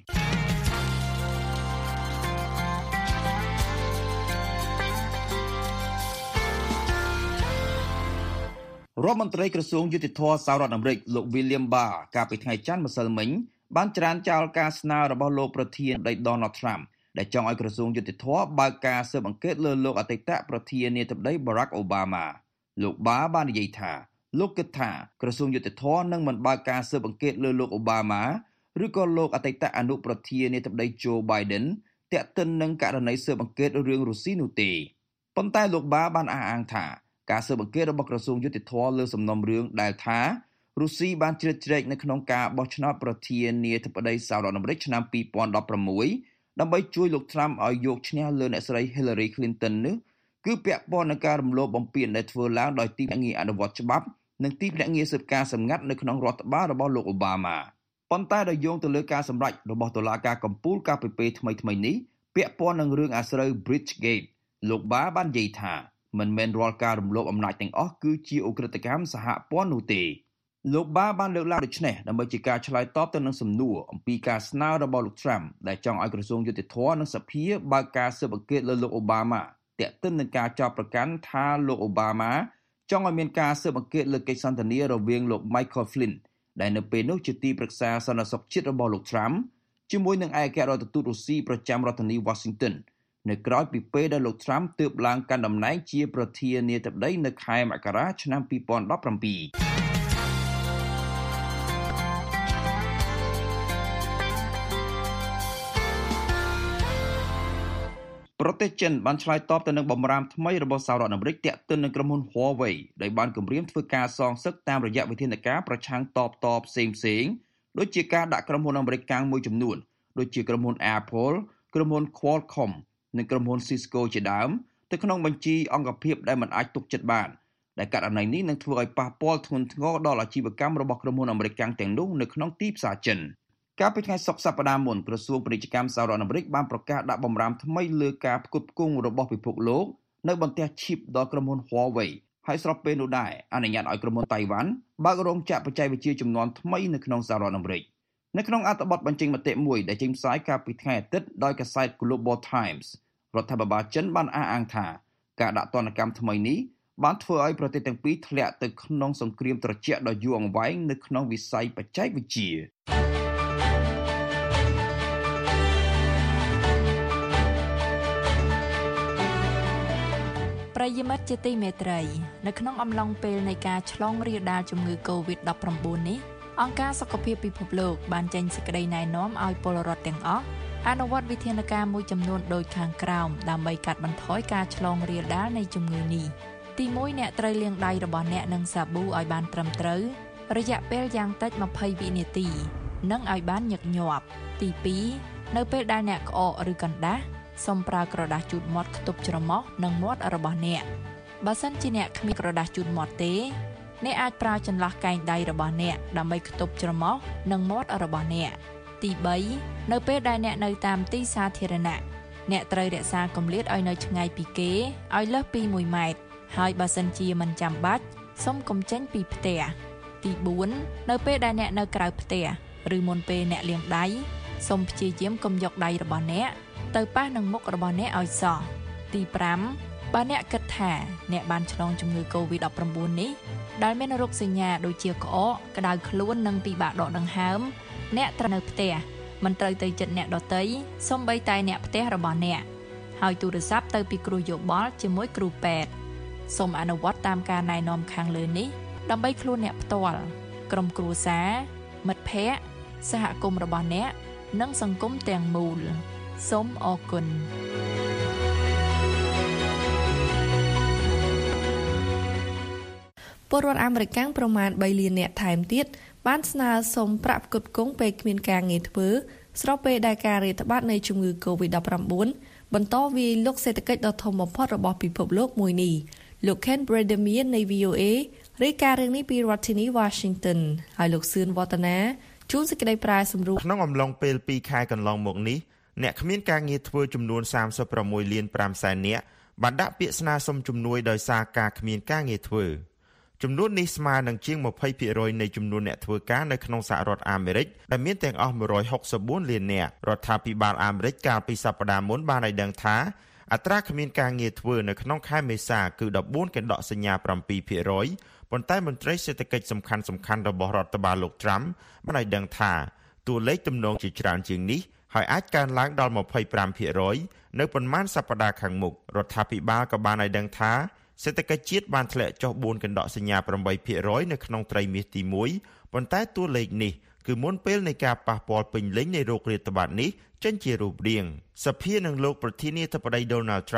Speaker 14: រដ្ឋមន្ត្រីក្រសួងយុតិធធម៌សហរដ្ឋអាមេរិកលោក William Barr កាលពីថ្ងៃច័ន្ទម្សិលមិញបានច្រានចោលការស្នើរបស់លោកប្រធានាធិបតី Donald Trump ដែលចង់ឲ្យក្រសួងយុតិធធម៌បើកការស៊ើបអង្កេតលើលោកអតីតប្រធានាធិបតី Barack Obama លោក Barr បាននិយាយថាលោកគិតថាក្រសួងយុតិធធម៌នឹងមិនបើកការស៊ើបអង្កេតលើលោក Obama ឬក៏លោកអតីតអនុប្រធានាធិបតី Joe Biden ទាក់ទិននឹងករណីស៊ើបអង្កេតរឿងរុស្ស៊ីនោះទេប៉ុន្តែលោក Barr បានអះអាងថាការស៊ើបអង្កេតរបស់ក្រសួងយុតិធម៌លើសំណុំរឿងដែលថារុស្ស៊ីបានជ្រៀតជ្រែកនៅក្នុងការបោះឆ្នោតប្រធានាធិបតីសហរដ្ឋអាមេរិកឆ្នាំពីរពាន់ដប់ប្រាំមួយដើម្បីជួយលោក Trump ឲ្យយកឈ្នះលើអ្នកស្រី Hillary Clinton នេះគឺពាក់ព័ន្ធនឹងការរំលោភបំពានដែលធ្វើឡើងដោយទីភ្នាក់ងារអនុវត្តច្បាប់និងទីភ្នាក់ងារស៊ើបការសម្ងាត់នៅក្នុងរដ្ឋបាលរបស់លោក Obama ប៉ុន្តែដោយយោងទៅលើការសម្រេចរបស់តុលាការកំពូលកាលពីពេលថ្មីៗនេះពាក់ព័ន្ធនឹងរឿងអាស្រូវ Bridgegate លោក Barr បាននិយាយថាមិនមែនរាល់ការរំលោភអំណាចទាំងអស់គឺជាឧក្រិដ្ឋកម្មសហព័ន្ធនោះទេលោក Barr បានលើកឡើងដូចនេះដើម្បីជាការឆ្លើយតបទៅនឹងសំណួរអំពីការស្នើរបស់លោក Trump ដែលចង់ឲ្យក្រសួងយុតិធម៌និងសភាបើកការស៊ើបអង្កេតលើលោក Obama ទាក់ទិននឹងការចោទប្រកាន់ថាលោក Obama ចង់ឲ្យមានការស៊ើបអង្កេតលើកិច្ចសន្ទនារវាងលោក Michael Flynn ដែលនៅពេលនោះជាទីប្រឹក្សាសន្តិសុខជាតិរបស់លោក Trump ជាមួយនឹងឯកអគ្គរដ្ឋទូតរុស្ស៊ីប្រចាំរដ្ឋធានី Washington នៅក្រោយពីពេលដែលលោក Trump ទើបឡើងកាន់តំណែងជាប្រធានាធិបតីនៅខែមករាឆ្នាំពីរពាន់ដប់ប្រាំពីរប្រទេសចិនបានឆ្លើយតបទៅនឹងបម្រាមថ្មីរបស់សហរដ្ឋអាមេរិកទាក់ទិននឹងក្រុមហ៊ុន Huawei ដែលបានគម្រាមធ្វើការសងសឹកតាមរយៈវិធានការប្រឆាំងតបតផ្សេងៗដូចជាការដាក់ក្រុមហ៊ុនអាមេរិកកាំងមួយចំនួនដូចជាក្រុមហ៊ុន Apple ក្រុមហ៊ុន Qualcomm និងក្រុមហ៊ុន Cisco ជាដើមទៅក្នុងបញ្ជីអង្គភាពដែលមិនអាចទុកចិត្តបានដែលករណីនេះនឹងធ្វើឲ្យប៉ះពាល់ធ្ងន់ធ្ងរដល់អាជីវកម្មរបស់ក្រុមហ៊ុនអាមេរិកកាំងទាំងនោះនៅក្នុងទីផ្សារចិនកាលពីថ្ងៃសុក្រសប្តាហ៍មុនក្រសួងពាណិជ្ជកម្មសហរដ្ឋអាមេរិកបានប្រកាសដាក់បម្រាមថ្មីលើការផ្គត់ផ្គង់របស់ពិភពលោកនៅបន្ទះឈីបដល់ក្រុមហ៊ុន Huawei ហើយស្របពេលនោះដែរអនុញ្ញាតឲ្យក្រុមហ៊ុនតៃវ៉ាន់បើករោងចក្របច្ចេកវិទ្យាជំនាន់ថ្មីនៅក្នុងសហរដ្ឋអាមេរិកនៅក្នុងអត្ថបទបញ្ចេញមតិមួយដែលចេញផ្សាយកាលពីថ្ងៃអាទិត្យដោយកាសែត Global Times រដ្ឋាភិបាលចិនបានអះអាងថាការដាក់ទណ្ឌកម្មថ្មីនេះបានធ្វើឲ្យប្រទេសទាំងពីរធ្លាក់ទៅក្នុងសង្គ្រាមត្រជាក់ដ៏យូរអង្វែងនៅក្នុងវិស័យបច្ចេកវិទ្យា
Speaker 8: ប្រិយមិត្តជាទីមេត្រីនៅក្នុងអំឡុងពេលនៃការឆ្លងរាលដាលជំងឺ កូវីដដប់ប្រាំបួន នេះអង្គការសុខភាពពិភពលោកបានចេញសេចក្តីណែនាំឲ្យពលរដ្ឋទាំងអស់អនុវត្តវិធានការមួយចំនួនដូចខាងក្រោមដើម្បីកាត់បន្ថយការឆ្លងរាលដាលនៃជំងឺនេះទីមួយ អ្នកត្រូវលាងដៃរបស់អ្នកនឹងសាប៊ូឲ្យបានត្រឹមត្រូវរយៈពេលយ៉ាងតិចម្ភៃវិនាទីនិងឲ្យបានញឹកញាប់ទីពីរ នៅពេលដែលអ្នកក្អកឬកណ្ដាស់សូមប្រើក្រដាសជូតមាត់ខ្ទប់ច្រមុះនិងមាត់របស់អ្នកបើសិនជាអ្នកគ្មានក្រដាសជូតមាត់ទេអ្នកអាចប្រើចន្លោះកែងដៃរបស់អ្នកដើម្បីខ្ទប់ច្រមុះនិងមាត់របស់អ្នកទីបី នៅពេលដែលអ្នកនៅតាមទីសាធារណៈអ្នកត្រូវរក្សាគម្លាតឲ្យនៅឆ្ងាយពីគេឲ្យលើសពីមួយម៉ែត្រហើយបើសិនជាមិនចាំបាច់សូមកុំចេញពីផ្ទះទីបួន នៅពេលដែលអ្នកនៅក្រៅផ្ទះឬមុនពេលអ្នកលាងដៃសូមព្យាយាមកុំយកដៃរបស់អ្នកទៅប៉ះនឹងមុខរបស់អ្នកឲ្យសោះទីប្រាំ បើអ្នកគិតថាអ្នកបានឆ្លងជំងឺ កូវីដដប់ប្រាំបួន នេះដែលមានរោគសញ្ញាដូចជាក្អកក្តៅខ្លួននិងពិបាកដកដង្ហើមអ្នកត្រូវនៅផ្ទះមិនត្រូវទៅជិតអ្នកដទៃសូម្បីតែអ្នកផ្ទះរបស់អ្នកហើយទូរស័ព្ទទៅពីគ្រូយោបល់ជាមួយគ្រូពេទ្យសូមអនុវត្តតាមការណែនាំខាងលើនេះដើម្បីខ្លួនអ្នកផ្ទាល់ក្រុមគ្រួសារមិត្តភ័ក្តិសហគមន៍របស់អ្នកនិងសង្គមទាំងមូលសូមអរគុណ
Speaker 2: ពលរដ្ឋអាមេរិកប្រមាណបីលាននាក់ថែមទៀតបានស្នើសុំប្រាក់ផ្គត់ផ្គង់ពេលគ្មានការងារធ្វើស្របពេលដែលការរាតត្បាតនៃជំងឺ កូវីដដប់ប្រាំបួន បន្តវាយលុកសេដ្ឋកិច្ចដ៏ធំបំផុតរបស់ពិភពលោកមួយនេះលោក Ken Bredemir នៃ វី អូ អេ រាយការណ៍រឿងនេះពីរដ្ឋធានី Washington ហើយលោកសឿនវឌ្ឍនាជួនសេចក្តីប្រាយសម្រួល
Speaker 15: ក្នុងអំឡុងពេលពីរខែកន្លងមកនេះអ្នកគ្មានការងារធ្វើចំនួនសាមសិបប្រាំមួយលានប្រាំសែននាក់បានដាក់ពាក្យស្នើសុំជំនួយដោយសារការគ្មានការងារធ្វើចំនួននេះស្មើនឹងជាង ยี่สิบเปอร์เซ็นต์ នៃចំនួនអ្នកធ្វើការនៅក្នុងសហរដ្ឋអាមេរិកដែលមានទាំងអស់ một trăm sáu mươi tưលាននាក់រដ្ឋាភិបាលអាមេរិកកាលពីសប្តាហ៍មុនបានឲ្យដឹងថាអត្រាគ្មានការងារធ្វើនៅក្នុងខែមេសាគឺ 14 កណ្ដកសញ្ញា 7% ប៉ុន្តែមន្ត្រីសេដ្ឋកិច្ចសំខាន់ៗរបស់រដ្ឋបាលលោក Trump បានឲ្យដឹងថាតួលេខទំនងជាច្រើនជាងនេះហើយអាចកើនឡើងដល់ 25% នៅប៉ុន្មានសប្តាហ៍ខាងមុខរដ្ឋាភិបាលក៏បានឲ្យដឹងថាសេដ្ឋកិច្ចជាតិបានធ្លាក់ចុះ bốn កណ្ដកសញ្ញា 8% នៅក្នុងត្រីមាសទីមួយប៉ុន្តែតួលេខនេះគឺមុនពេលនៃការប៉ះពាល់ពេញលេញនៃโรគរាតត្បាតនេះចេញជារូបរាងសភានឹងលោកប្រធានាធិបតី Donald Trump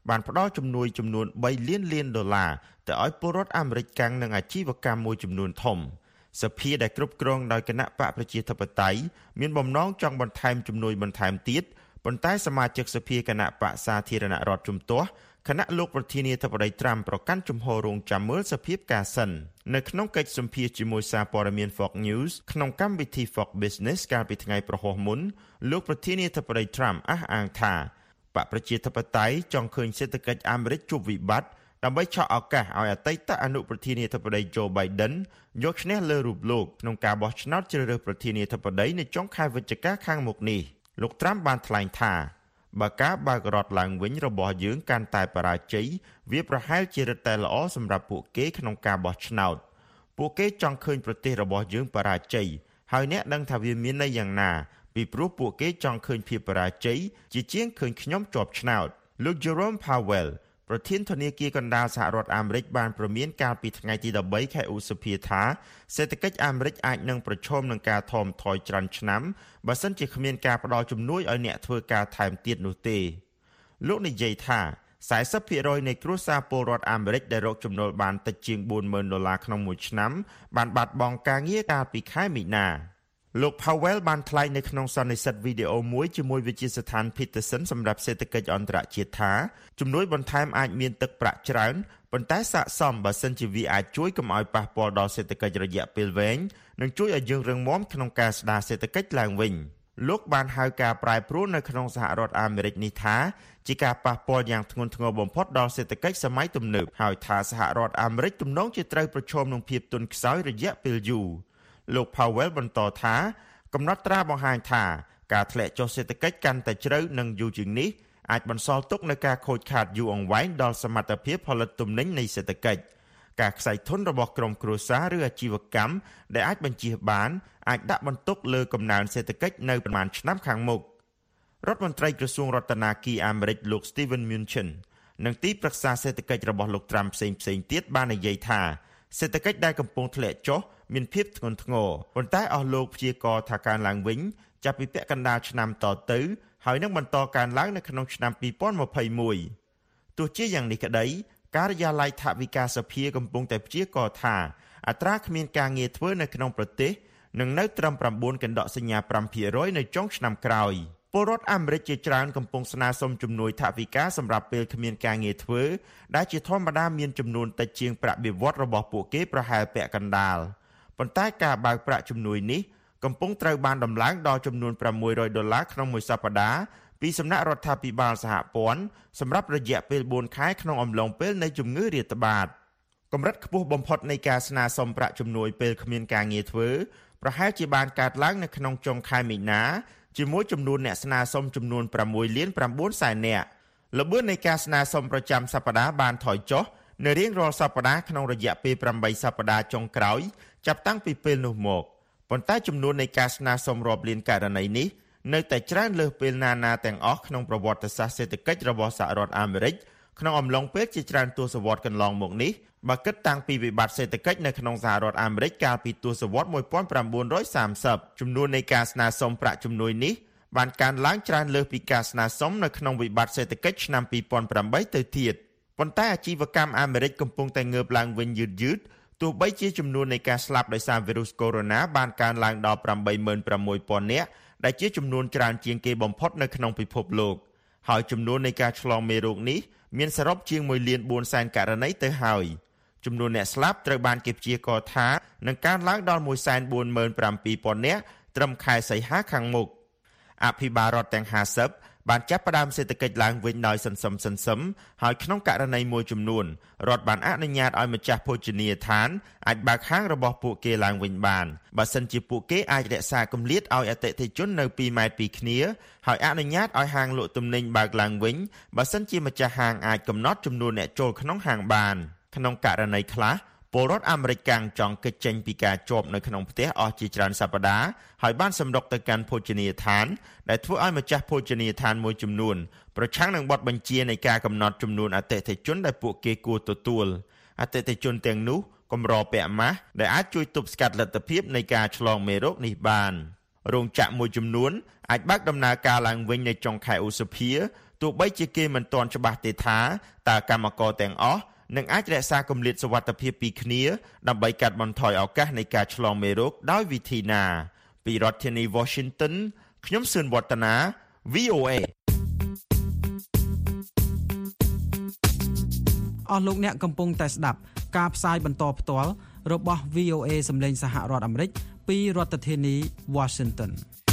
Speaker 15: បានផ្ដល់ជំនួយចំនួនបីលានលានដុល្លារទៅឲ្យពលរដ្ឋអាមេរិកកាំងនិងអាជីវកម្មមួយចំនួនធំសភាដែលគ្រប់គ្រងដោយគណៈបកប្រជាធិបតេយ្យមានបំណងចង់បន្ថែមជំនួយបន្ថែមទៀតប៉ុន្តែសមាជិកសភាគណៈបកសាធារណរដ្ឋជំទាស់គណៈលោកប្រធានាធិបតីត្រាំប្រកាន់ជំហររងចាំមើលសភាពការសិននៅក្នុងកិច្ចសម្ភាសជាមួយសារព័ត៌មាន Fox News ក្នុងកម្មវិធី Fox Business កាលពីថ្ងៃប្រហោះមុនលោកប្រធានាធិបតីត្រាំអះអាងថាបកប្រជាធិបតេយ្យចង់ឃើញសេដ្ឋកិច្ចអាមេរិកជួបវិបត្តិដើម្បីឆក់ឱកាសឲ្យអតីតអនុប្រធានាធិបតី Joe Biden យកឈ្នះលើរូបលោកក្នុងការបោះឆ្នោតជ្រើសរើសប្រធានាធិបតីនៅចុងខែវិច្ឆិកាខាងមុខនេះលោកត្រាំបានថ្លែងថាបើការបើករដ្ឋឡើងវិញរបស់យើងកាន់តែបរាជ័យវាប្រហែលជារឹតតែល្អសម្រាប់ពួកគេក្នុងការបោះឆ្នោតពួកគេចង់ឃើញប្រទេសរបស់យើងបរាជ័យហើយអ្នកដឹងថាវាមានន័យយ៉ាងណាពីព្រោះពួកគេចង់ឃើញភាពបរាជ័យជាជាងឃើញខ្ញុំជាប់ឆ្នោតលោក Jerome Powell ប្រធានធនាគារកណ្ដាលសហរដ្ឋអាមេរិកបានព្រមានកាលពីថ្ងៃទី13ខែឧសភាថាសេដ្ឋកិច្ចអាមេរិកអាចនឹងប្រឈមនឹងការថមថយច្រើនឆ្នាំបើសិនជាគ្មានការផ្ដល់ជំនួយឲ្យអ្នកធ្វើការថែមទៀតនោះទេលោកនិយាយថា40%នៃគ្រួសារពលរដ្ឋអាមេរិកដែលរកចំណូលបានតិចជាងបួនម៉ឺនដុល្លារក្នុងមួយឆ្នាំបានបាត់បង់ការងារកាលពីខែមីនាលោក Powell បានថ្លែងនៅក្នុងសន្និសីទវីដេអូមួយជាមួយវិទ្យាស្ថាន Peterson សម្រាប់សេដ្ឋកិច្ចអន្តរជាតិថាជំនួយបន្ថែមអាចមានទឹកប្រាក់ច្រើនប៉ុន្តែស័ក្តិសមបើសិនជាវាអាចជួយកុំឲ្យប៉ះពាល់ដល់សេដ្ឋកិច្ចរយៈពេលវែងនិងជួយឲ្យយើងរឹងមាំក្នុងការស្ដារសេដ្ឋកិច្ចឡើងវិញលោកបានហៅការប្រែប្រួលនៅក្នុងសហរដ្ឋអាមេរិកនេះថាជាការប៉ះពាល់យ៉ាងធ្ងន់ធ្ងរបំផុតដល់សេដ្ឋកិច្ចសម័យទំនើបហើយថាសហរដ្ឋអាមេរិកទំនងជាត្រូវប្រឈមនឹងភាពទន់ខ្សោយរយៈពេលយូរលោក Powell បន្តថាកំណត់ត្រាបង្ហាញថាការធ្លាក់ចុះសេដ្ឋកិច្ចកាន់តែជ្រៅនិងយូរជាងនេះអាចបន្សល់ទុកនូវការខូចខាតយូរអង្វែងដល់សមត្ថភាពផលិតទំនិញនៃសេដ្ឋកិច្ចការខ្សែធនរបស់ក្រុមគ្រួសារឬអាជីវកម្មដែលអាចបញ្ជៀសបានអាចដាក់បន្ទុកលើកំណើនសេដ្ឋកិច្ចនៅប្រមាណឆ្នាំខាងមុខរដ្ឋមន្ត្រីក្រសួងរដ្ឋាភិបាលអាមេរិកលោក Steven Mnuchin និងទីប្រឹក្សាសេដ្ឋកិច្ចរបស់លោក Trump ផ្សេងៗទៀតបាននិយាយថាសេដ្ឋកិច្ចដែលកំពុងធ្លាក់ចុះមានភាពធ្ងន់ធ្ងរប៉ុន្តែអស់លោកព្យាករណ៍ថាកើនឡើងវិញចាប់ពីពាក់កណ្ដាលឆ្នាំតទៅហើយនឹងបន្តកើនឡើងនៅក្នុងឆ្នាំពីរពាន់ម្ភៃមួយទោះជាយ៉ាងនេះក្តីការិយាល័យថវិកាសភាកំពុងតែព្យាករណ៍ថាអត្រាគ្មានការងារធ្វើនៅក្នុងប្រទេសនឹងនៅត្រឹម 9 កណ្ដកសញ្ញា 5% នៅចុងឆ្នាំក្រោយពលរដ្ឋអាមេរិកជាច្រើនកំពុងស្នើសុំជំនួយថវិកាសម្រាប់ពេលគ្មានការងារធ្វើដែលជាធម្មតាមានចំនួនតិចជាងប្រាក់បៀវត្សរបស់ពួកគេប្រហែលពាក់កណ្ដាលប៉ុន្តែការបើកប្រាក់ជំនួយនេះកំពុងត្រូវបានដំឡើងដល់ចំនួនប្រាំមួយរយដុល្លារក្នុងមួយសប្តាហ៍ពីសំណាក់រដ្ឋាភិបាលសហព័ន្ធសម្រាប់រយៈពេលបួនខែក្នុងអំឡុងពេលនៃជំងឺរាតត្បាតកម្រិតខ្ពស់បំផុតនៃការស្នើសុំប្រាក់ជំនួយពេលគ្មានការងារធ្វើប្រហែលជាបានកើតឡើងនៅក្នុងចុងខែមីនាជាមួយចំនួនអ្នកស្នើសុំចំនួនប្រាំមួយលានប្រាំបួនសែននាក់ល្បឿននៃការស្នើសុំប្រចាំសប្តាហ៍បានថយចុះនៅរៀងរាល់សប្តាហ៍ក្នុងរយៈពេលប្រាំបីសប្តាហ៍ចុងក្រោយចាប់តាំងពីពេលនោះមកប៉ុន្តែចំនួននៃការស្នើសុំរាប់លានករណីនេះនៅតែច្រើនលើសពេលណាណាទាំងអស់ក្នុងប្រវត្តិសាស្ត្រសេដ្ឋកិច្ចរបស់សហរដ្ឋអាមេរិកក្នុងអំឡុងពេលជាច្រើនទសវត្សរ៍កន្លងមកនេះបើគិតតាំងពីវិបត្តិសេដ្ឋកិច្ចនៅក្នុងសហរដ្ឋអាមេរិកកាលពីទសវត្សរ៍មួយពាន់ប្រាំបួនរយសាមសិបចំនួននៃការស្នើសុំប្រាក់ជំនួយនេះបានកើនឡើងច្រើនលើសពីការស្នើសុំនៅក្នុងវិបត្តិសេដ្ឋកិច្ចឆ្នាំពីរពាន់ប្រាំបីទៅទៀតប៉ុន្តែអាជីវកម្មអាមេរិកកំពុងតែងើបឡើងវិញយឺតយឺតទោះបីជាចំនួននៃការស្លាប់ដោយសារវីរុសកូវីដ -បានកើនឡើងដល់ប្រាំបីម៉ឺនប្រាំមួយពាន់នាក់ដែលជាចំនួនច្រើនជាងគេបំផុតនៅក្នុងពិភពលោកហើយចំនួននៃការឆ្លងមេរោគនេះមានសរុបជាងមួយលានបួនសែនករណីទៅហើយចំនួនអ្នកស្លាប់ត្រូវបានគេព្យាករណ៍ថានឹងកើនឡើងដល់មួយសែនបួនម៉ឺនប្រាំពីរពាន់នាក់ត្រឹមខែសីហាខាងមុខអភិបាលរដ្ឋទាំងហាសិបបានចាប់ផ្ដើមសេដ្ឋកិច្ចឡើងវិញដោយសន្សឹមសន្សឹមហើយក្នុងករណីមួយចំនួនរដ្ឋបានអនុញ្ញាតឲ្យម្ចាស់ភោជនីយដ្ឋានអាចបើកហាងរបស់ពួកគេឡើងវិញបានបើសិនជាពួកគេអាចរក្សាគម្លាតឲ្យអតិថិជននៅពីរម៉ែត្រពីគ្នាហើយអនុញ្ញាតឲ្យហាងលក់ទំនិញបើកឡើងវិញបើសិនជាម្ចាស់ហាងអាចកំណត់ចំនួនអ្នកចូលក្នុងហាងបានក្នុងករណីខ្លះពលរដ្ឋអាមេរិកកាំងចង់គេចចេញពីការជាប់នៅក្នុងផ្ទះអស់ជាច្រើនសប្តាហ៍ហើយបានសម្រុកទៅកាន់ភោជនីយដ្ឋានដែលធ្វើឲ្យម្ចាស់ភោជនីយដ្ឋានមួយចំនួនប្រឆាំងនឹងបទបញ្ជានៃការកំណត់ចំនួនអតិថិជនដែលពួកគេគួរទទួលអតិថិជនទាំងនោះកម្រពាក់ម៉ាស់ដែលអាចជួយទប់ស្កាត់លទ្ធភាពនៃការឆ្លងមេរោគនេះបានរោងចក្រមួយចំនួនអាចបើកដំណើរការឡើងវិញនៅចុងខែឧសភាទោះបីជាគេមិនទាន់ច្បាស់ទេថាតើកម្មករទាំងអស់នឹងអាចរក្សាគម្លាតសុវត្ថិភាពពីគ្នាដើម្បីកាត់បន្ថយឱកាសនៃការឆ្លងមេរោគដោយវិធីណាពីរដ្ឋធានី Washington ខ្ញុំសឿនវឌ្ឍនា វី អូ เอ
Speaker 16: អស់លោកអ្នកកំពុងតែស្ដាប់ការផ្សាយបន្តផ្ទាល់របស់ វី អូ เอ សម្លេងសហរដ្ឋអាមេរិកពីរដ្ឋធានី Washington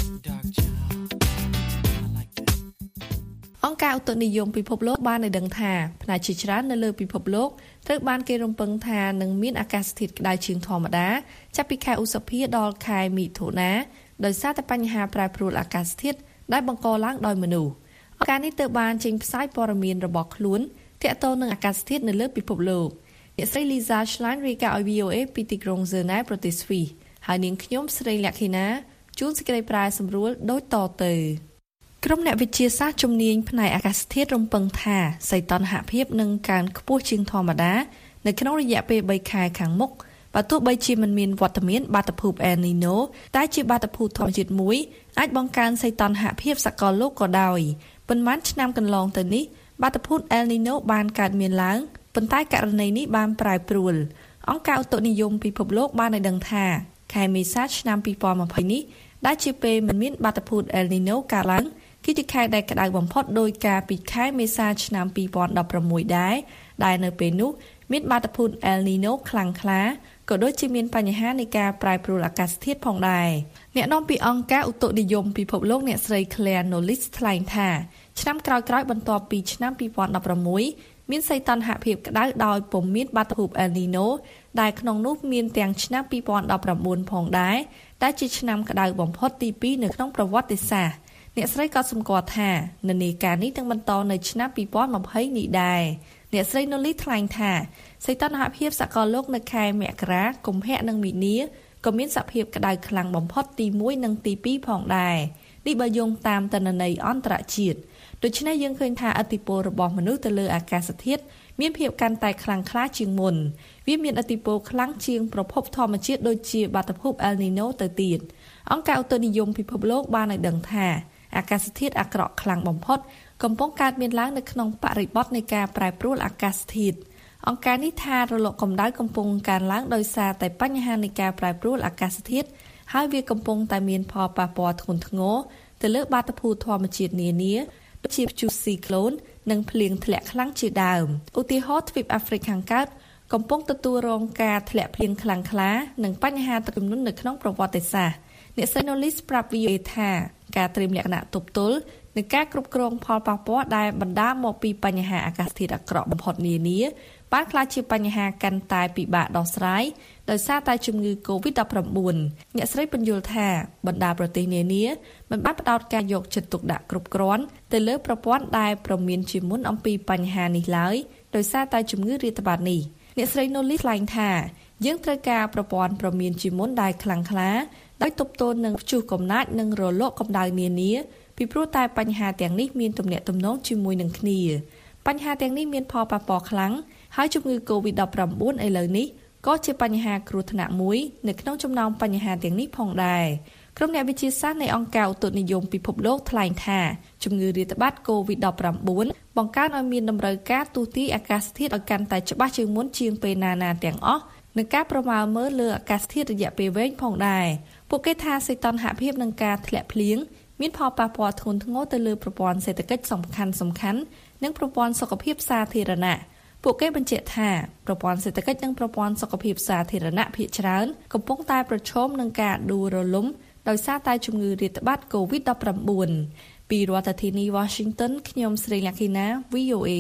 Speaker 2: អង្គការឧតុនិយមពិភពលោកបានឲ្យដឹងថាផ្នែកជាច្រើននៅលើពិភពលោកត្រូវបានគេរំពឹងថានឹងមានអាកាសធាតុក្តៅជាងធម្មតាចាប់ពីខែឧសភាដល់ខែមិថុនាដោយសារតែបញ្ហាប្រែប្រួលអាកាសធាតុដែលបង្កឡើងដោយមនុស្សអង្គការនេះទើបបានចេញផ្សាយព័ត៌មានរបស់ខ្លួនទាក់ទងនឹងអាកាសធាតុនៅលើពិភពលោកអ្នកស្រី Lisa Schlein រាយការណ៍ឲ្យ វី អូ เอ ពីទីក្រុង Geneva ប្រទេសស្វីសហើយនាងខ្ញុំស្រីលក្ខិណាជួនសេចក្តីប្រាយសម្រួលដូចតទៅក្រុមអ្នកវិទ្យាសាស្ត្រជំនាញផ្នែកអាកាសធាតុរំពឹងថាសីតុណ្ហភាពនឹងកើនខ្ពស់ជាងធម្មតានៅក្នុងរយៈពេលបីខែខាងមុខបើទោះបីជាមិនមានវត្តមានបាតុភូត El Nino តែជាបាតុភូតធម្មជាតិមួយអាចបង្កើនសីតុណ្ហភាពសកលលោកក៏ដោយប៉ុន្មានឆ្នាំកន្លងទៅនេះបាតុភូត El Nino បានកើតមានឡើងប៉ុន្តែករណីនេះបានប្រែប្រួលអង្គការឧតុនិយមពិភពលោកបានឲ្យដឹងថាខែមេសាឆ្នាំពីរពាន់ยี่สิบនេះដែលជាពេលមិនមានបាតុភូត El Nino កើតឡើងគឺជាខែដែលក្តៅបំផុតដោយការពីខែមេសាឆ្នាំពីរពាន់ដប់ប្រាំមួយដែរដែលនៅពេលនោះមានបាតុភូត El Nino ខ្លាំងក្លាក៏ដូចជាមានបញ្ហានៃការប្រែប្រួលអាកាសធាតុផងដែរអ្នកនាំពាក្យអង្គការឧតុនិយមពិភពលោកអ្នកស្រី Claire Knowles ថ្លែងថាឆ្នាំក្រោយៗបន្ទាប់ពីឆ្នាំពីរពាន់ដប់ប្រាំមួយមានសីតុណ្ហភាពក្តៅដោយពុំមានបាតុភូត El Nino ដែលក្នុងនោះមានទាំងឆ្នាំពីរពាន់ដប់ប្រាំបួនផងដែរដែលជាឆ្នាំក្តៅបំផុតទីពីរនៅក្នុងប្រវត្តិសាស្ត្រអ្នកស្រីក៏សម្គាល់ថានានាការនេះនឹងបន្តនៅឆ្នាំពីរពាន់ยี่สิบនេះដែរអ្នកស្រីនូលីថ្លែងថាសីតុណ្ហភាពសកលលោកនៅខែមករាកុម្ភៈនិងមីនាក៏មានសភាពក្តៅខ្លាំងបំផុតទីមួយនិងទីពីរផងដែរនេះបើយោងតាមទិន្នន័យអន្តរជាតិដូច្នេះយើងឃើញថាឥទ្ធិពលរបស់មនុស្សទៅលើអាកាសធាតុមានភាពកាន់តែខ្លាំងក្លាជាងមុនវាមានឥទ្ធិពលខ្លាំងជាងប្រភពធម្មជាតិដូចជាបាតុភូត El Nino ទៅទៀតអង្គការឧតុនិយមពិភពលោកបានឲ្យដឹងថាអាកាសធាតុអាក្រក់ខ្លាំងបំផុតកំពុងកើតមានឡើងនៅក្នុងបរិបទនៃការប្រែប្រួលអាកាសធាតុអង្គការនេះថារលកកម្ដៅកំពុងកើនឡើងដោយសារតែបញ្ហានៃការប្រែប្រួលអាកាសធាតុហើយវាកំពុងតែមានផលប៉ះពាល់ធ្ងន់ធ្ងរទៅលើបាតុភូតធម្មជាតិនានាដូចជាព្យុះស៊ីក្លូននិងភ្លៀងធ្លាក់ខ្លាំងជាដើមឧទាហរណ៍ទ្វីបអាហ្វ្រិកខាងកើតកំពុងទទួលរងការធ្លាក់ភ្លៀងខ្លាំងក្លានិងបញ្ហាទឹកជំនន់នៅក្នុងប្រវត្តិសាស្ត្រអ្នកស្រី Knowles ប្រាប់ វី អូ เอ ថាការត្រៀមលក្ខណៈទប់ទល់និងការគ្រប់គ្រងផលប៉ះពាល់ដែលបណ្ដាលមកពីបញ្ហាអាកាសធាតុអាក្រក់បំផុតនានាបានក្លាយជាបញ្ហាកាន់តែពិបាកដោះស្រាយដោយសារតែជំងឺ កូវីដដប់ប្រាំបួន អ្នកស្រីបញ្យល់ថាបណ្ដាប្រទេសនានាមិនបានផ្ដោតការយកចិត្តទុកដាក់គ្រប់គ្រាន់ទៅលើប្រព័ន្ធដែលប្រមានជាមុនអំពីបញ្ហានេះឡើយដោយសារតែជំងឺរាតត្បាតនេះអ្នកស្រី Knowles ថ្លែងថាយើងត្រូវការប្រព័ន្ធប្រមានជាមុនដែលខ្លាំងក្លាដោយទប់ទល់នឹងព្យុះកំណាចនិងរលកកម្ដៅនានាពីព្រោះតែបញ្ហាទាំងនេះមានទំនាក់ទំនងជាមួយនឹងគ្នាបញ្ហាទាំងនេះមានផលប៉ះពាល់ខ្លាំងហើយជំងឺ កូវីដដប់ប្រាំបួន ឥឡូវនេះក៏ជាបញ្ហាគ្រោះថ្នាក់មួយនៅក្នុងចំណោមបញ្ហាទាំងនេះផងដែរក្រុមអ្នកវិទ្យាសាស្ត្រនៃអង្គការឧតុនិយមពិភពលោកថ្លែងថាជំងឺរាតត្បាត កូវីដដប់ប្រាំបួន បង្កើនឲ្យមានតម្រូវការទូទាយអាកាសធាតុឲ្យកាន់តែច្បាស់ជាងមុនជាងពេលណាណាទាំងអស់និងការប្រមាលមើលលើអាកាសធាតុរយៈពេលវែងផងដែរពួកគេថាសីតុណ្ហភាពនិងការធ្លាក់ភ្លៀងមានផលប៉ះពាល់ធ្ងន់ធ្ងរទៅលើប្រព័ន្ធសេដ្ឋកិច្ចសំខាន់សំខាន់និងប្រព័ន្ធសុខភាពសាធារណៈពួកគេបញ្ជាក់ថាប្រព័ន្ធសេដ្ឋកិច្ចនិងប្រព័ន្ធសុខភាពសាធារណៈភាគច្រើនកំពុងតែប្រឈមនឹងការដួលរលំដោយសារតែជំងឺរាតត្បាត កូវីដដប់ប្រាំបួន ពីរដ្ឋធានី Washington ខ្ញុំស្រីលក្ខិណា វី អូ เอ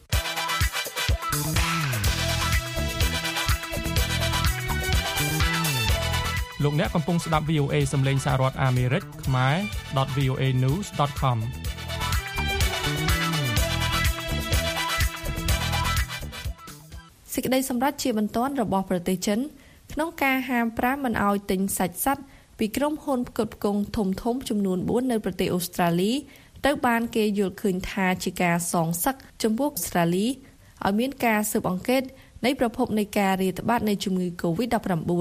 Speaker 17: លោកអ្នកកំពុងស្ដាប់ វី អូ เอ សំឡេងសហរដ្ឋអាមេរិកខ្មែរ .វី អូ เอ news ដត com
Speaker 2: សេចក្តីសម្រេចជាបន្ទាន់របស់ប្រទេសចិនក្នុងការហាមប្រាមមិនឲ្យទិញសាច់សត្វពីក្រុមហ៊ុនផ្គត់ផ្គង់ធំធំចំនួនបួននៅប្រទេសអូស្ត្រាលីត្រូវបានគេយល់ឃើញថាជាការសងសឹកចំពោះអូស្ត្រាលីឲ្យមានការស៊ើបអង្កេតនៃប្រភពនៃការរាតត្បាតនៃជំងឺ កូវីដដប់ប្រាំបួន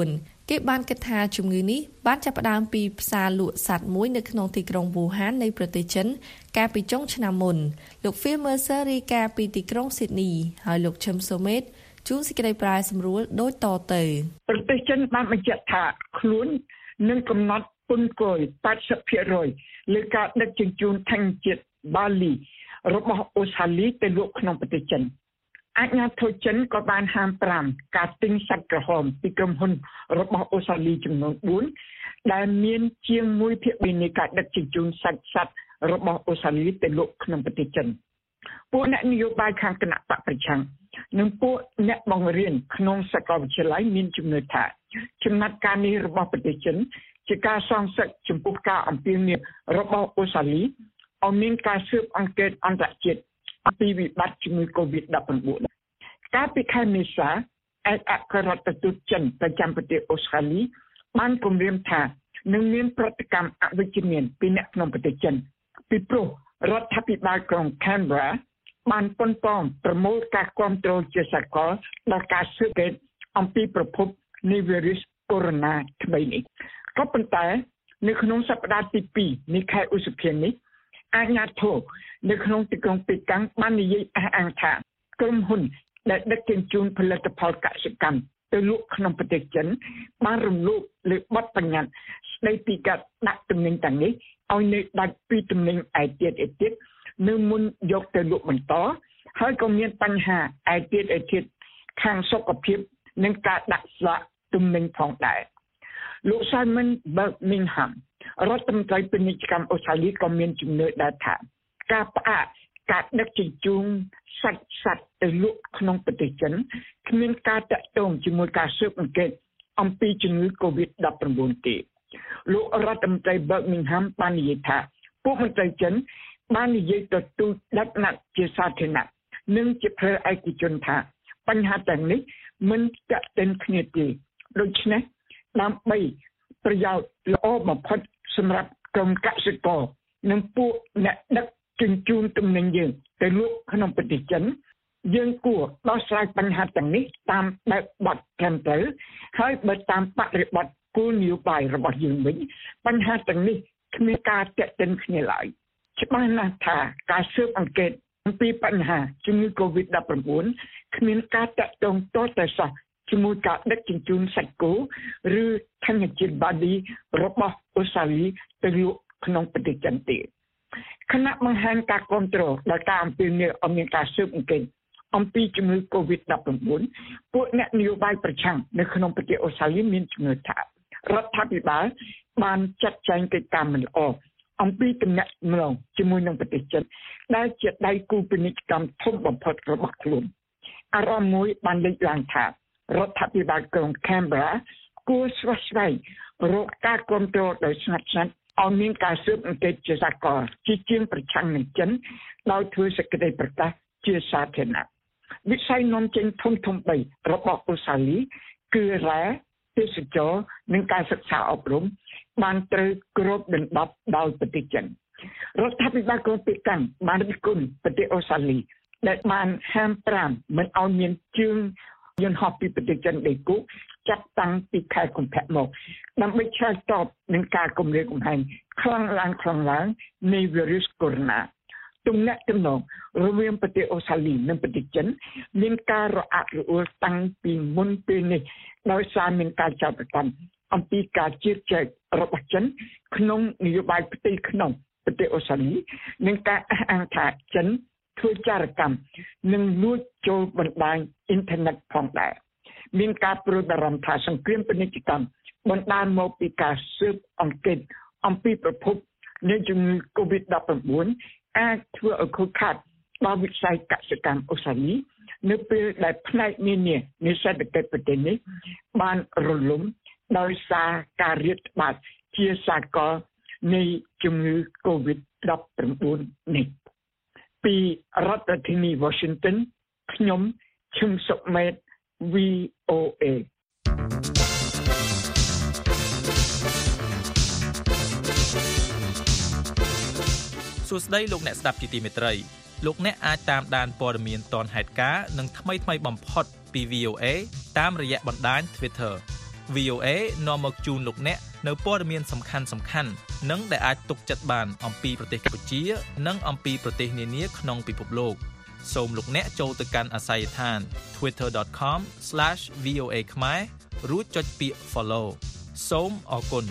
Speaker 2: គេបានគិតថាជំងឺនេះបានចាប់ផ្ដើមពីផ្សារលក់សត្វមួយនៅក្នុងទីក្រុងវូហាននៃប្រទេសចិនកាលពីចុងឆ្នាំមុនលោក Phil Mercer រាយការណ៍ពីទីក្រុង Sydney ហើយលោក Chim Somet ជួនសេចក្តីប្រាយសម្រួលដូចតទៅ
Speaker 18: ប្រទេសចិនបានបញ្ជាក់ថាខ្លួននឹងកំណត់ពន្ធគយ 八十ភាគរយ លើការដឹកជញ្ជូនថញ្ញជាតិបាលីរបស់អូស្ត្រាលីទៅលក់ក្នុងប្រទេសចិនអាជ្ញាធរចិនក៏បានហាមប្រាមការទិញសត្វក្រហមពីក្រុមហ៊ុនរបស់អូស្ត្រាលីចំនួនបួនដែលមានជាងមួយភាគបីនៃការដឹកជញ្ជូនសត្វសត្វរបស់អូស្ត្រាលីទៅលក់ក្នុងប្រទេសចិនពួកអ្នកនយោបាយខាងគណៈបកប្រឆាំងនិងពួកអ្នកបង្រៀនក្នុងសាកលវិទ្យាល័យមានជំនឿថាចំណាត់ការនេះរបស់ប្រទេសចិនជាការសងសឹកចំពោះការអំពាវនាវរបស់អូស្ត្រាលីឲ្យមានការស៊ើបអង្កេតអន្តរជាតិអំពីវិបត្តិជំងឺ COVID ដប់ប្រាំបួន កាលពីខែមេសាឯកអគ្គរដ្ឋទូតចិនប្រចាំប្រទេសអូស្ត្រាលីបានគម្រាមថានឹងមានប្រតិកម្មអវិជ្ជមានពីអ្នកក្នុងប្រទេសចិនពីព្រោះរដ្ឋាភិបាលក្រុង Canberra បានប៉ុនប៉ងប្រមូលការគ្រប់គ្រងជាសកលដល់ការស៊ើបអង្កេតអំពីប្រភពនៃវីរុសកូវីដ ថ្មីនេះក៏ប៉ុន្តែនៅក្នុងសប្តាហ៍ទីពីរនៃខែឧសភានេះអាជ្ញាធរនៅក្នុងទីក្រុងប៉េកាំងបាននិយាយអះអាងថាក្រុមហ៊ុនដែលដឹកជញ្ជូនផលិតផលកសិកម្មទៅលក់ក្នុងប្រទេសចិនបានរំលោភលើបទបញ្ញត្តិស្តីពីការដាក់ទំនិញទាំងនេះឲ្យនៅដាច់ពីទំនិញឯទៀតឯទៀតនៅមុនយកទៅលក់បន្តហើយក៏មានបញ្ហាឯទៀតឯទៀតខាងសុខភាពនិងការដាក់ស្លាកទំនិញផងដែរលោក Simon Birmingham រដ្ឋមន្ត្រីពាណិជ្ជកម្មអូស្ត្រាលីក៏មានជំនឿដែរថាការផ្អាកការដឹកជញ្ជូនសត្វសត្វទៅលក់ក្នុងប្រទេសចិនគ្មានការតាក់ទងជាមួយការស៊ើបអង្កេតអំពីជំងឺ COVID ដប់ប្រាំបួន ទេលោករដ្ឋមន្ត្រី Birmingham បាននិយាយថាពួកមន្ត្រីចិនបាននិយាយទៅទូតដឹកណាត់ជាសាធារណៈនិងជាផ្លូវឯកជនថាបញ្ហាទាំងនេះមិនតាក់ទិនគ្នាទេដូច្នេះដើម្បីប្រយោជន៍ល្អបំផុតសម្រាប់ក្រុមកសិករនិងពួកអ្នកដឹកជញ្ជូនទំនិញយើងទៅលក់ក្នុងប្រទេសចិនយើងគួរដោះស្រាយបញ្ហាទាំងនេះតាមបែបបទត្រឹមត្រូវហើយបើតាមបរិបទគោលនយោបាយរបស់យើងវិញបញ្ហាទាំងនេះគ្មានការតាក់ទិនគ្នាឡើយច្បាស់ណាស់ថាការស៊ើបអង្កេតអំពីបញ្ហាជំងឺ COVID ដប់ប្រាំបួន គ្មានការតាក់ទងទាល់តែសោះជាមួយការដឹកជញ្ជូនសាច់គោឬថញ្ញជាតិបាលីរបស់អូស្ត្រាលីទៅលក់ក្នុងប្រទេសចិនទេគណៈបង្ហាញការគ្រប់គ្រងដល់ការអំពាវនាវឲ្យមានការស៊ើបអង្កេតអំពីជំងឺ COVID ដប់ប្រាំបួន ពួកអ្នកនយោបាយប្រឆាំងនៅក្នុងប្រទេសអូស្ត្រាលីមានជំនឿថារដ្ឋាភិបាលបានចាត់ចែងកិច្ចការមិនល្អអំពីទំនាក់ទំនងជាមួយនឹងប្រទេសចិនដែលជាដៃគូពាណិជ្ជកម្មធំបំផុតរបស់ខ្លួនអារម្មណ៍មួយបានលេចឡើងថារដ្ឋាភិបាលក្រុង Canberra គួរស្វែងស្វែងរកការគ្រប់គ្រងដោយស្ងាត់ស្ងាត់ឲ្យមានការស៊ើបអង្កេតជាសកលជាជាងប្រឆាំងនឹងចិនដោយធ្វើសេចក្តីប្រកាសជាសាធារណៈវិស័យនាំចេញធំធំបីរបស់អូស្ត្រាលីគឺរ៉ែទេសចរនិងការសិក្សាអប់រំបានត្រូវគ្របដណ្ដប់ដោយប្រទេសចិនរដ្ឋាភិបាលក្រុងប៉េកាំងបានរិះគន់ប្រទេសអូស្ត្រាលីដែលបានហាមប្រាមមិនឲ្យមានជើងយន្តហោះពីប្រទេសចិនដីគោកចាប់តាំងពីខែកុម្ភៈមកដើម្បីឆ្លើយតបនឹងការគំរាមកំហែងខ្លាំងឡើងខ្លាំងឡើងនៃវីរុសកូវីដ ទំនាក់ទំនងរវាងប្រទេសអូស្ត្រាលីនិងប្រទេសចិនមានការរអាក់រអួលតាំងពីមុនពេលនេះដោយសារមានការចោទប្រកាន់អំពីការជៀសចែករបស់ចិនក្នុងនយោបាយផ្ទៃក្នុងប្រទេសអូស្ត្រាលីនិងការអះអាងថាចិនធ្វើចារកម្មនិងលួចចូលបណ្ដាញអ៊ីនធឺណិតផងដែរមានការព្រួយបារម្ភថាសង្គ្រាមពាណិជ្ជកម្មបណ្ដាលមកពីការស៊ើបអង្កេតអំពីប្រភពនៃជំងឺ COVID ដប់ប្រាំបួន អាចធ្វើឲ្យខូចខាតដល់វិស័យកសិកម្មអូស្ត្រាលីនៅពេលដែលផ្នែកនានានៃសេដ្ឋកិច្ចប្រទេសនេះបានរលំដោយសារការរាតត្បាតជាសកលនៃជំងឺ COVID ដប់ប្រាំបួន នេះពីរដ្ឋធានី Washington ខ្ញុំ ឈឹម សុកមេត វី អូ เอ
Speaker 19: សួស្តីលោកអ្នកស្ដាប់ជាទីមេត្រីលោកអ្នកអាចតាមដានព័ត៌មានទាន់ហេតុការណ៍និងថ្មីថ្មីបំផុតពី វី អូ เอ តាមរយៈបណ្ដាញ Twitter វី អូ เอ នាំមកជូនលោកអ្នកនៅព័ត៌មានសំខាន់សំខាន់និងដែលអាចទុកចិត្តបានអំពីប្រទេសកម្ពុជានិងអំពីប្រទេសនានាក្នុងពិភពលោកសូមលោកអ្នកចូលទៅកាន់អាស័យដ្ឋាន twitter dot com slash v o a khmer រួចចុចពាក្យ follow សូមអរគុណ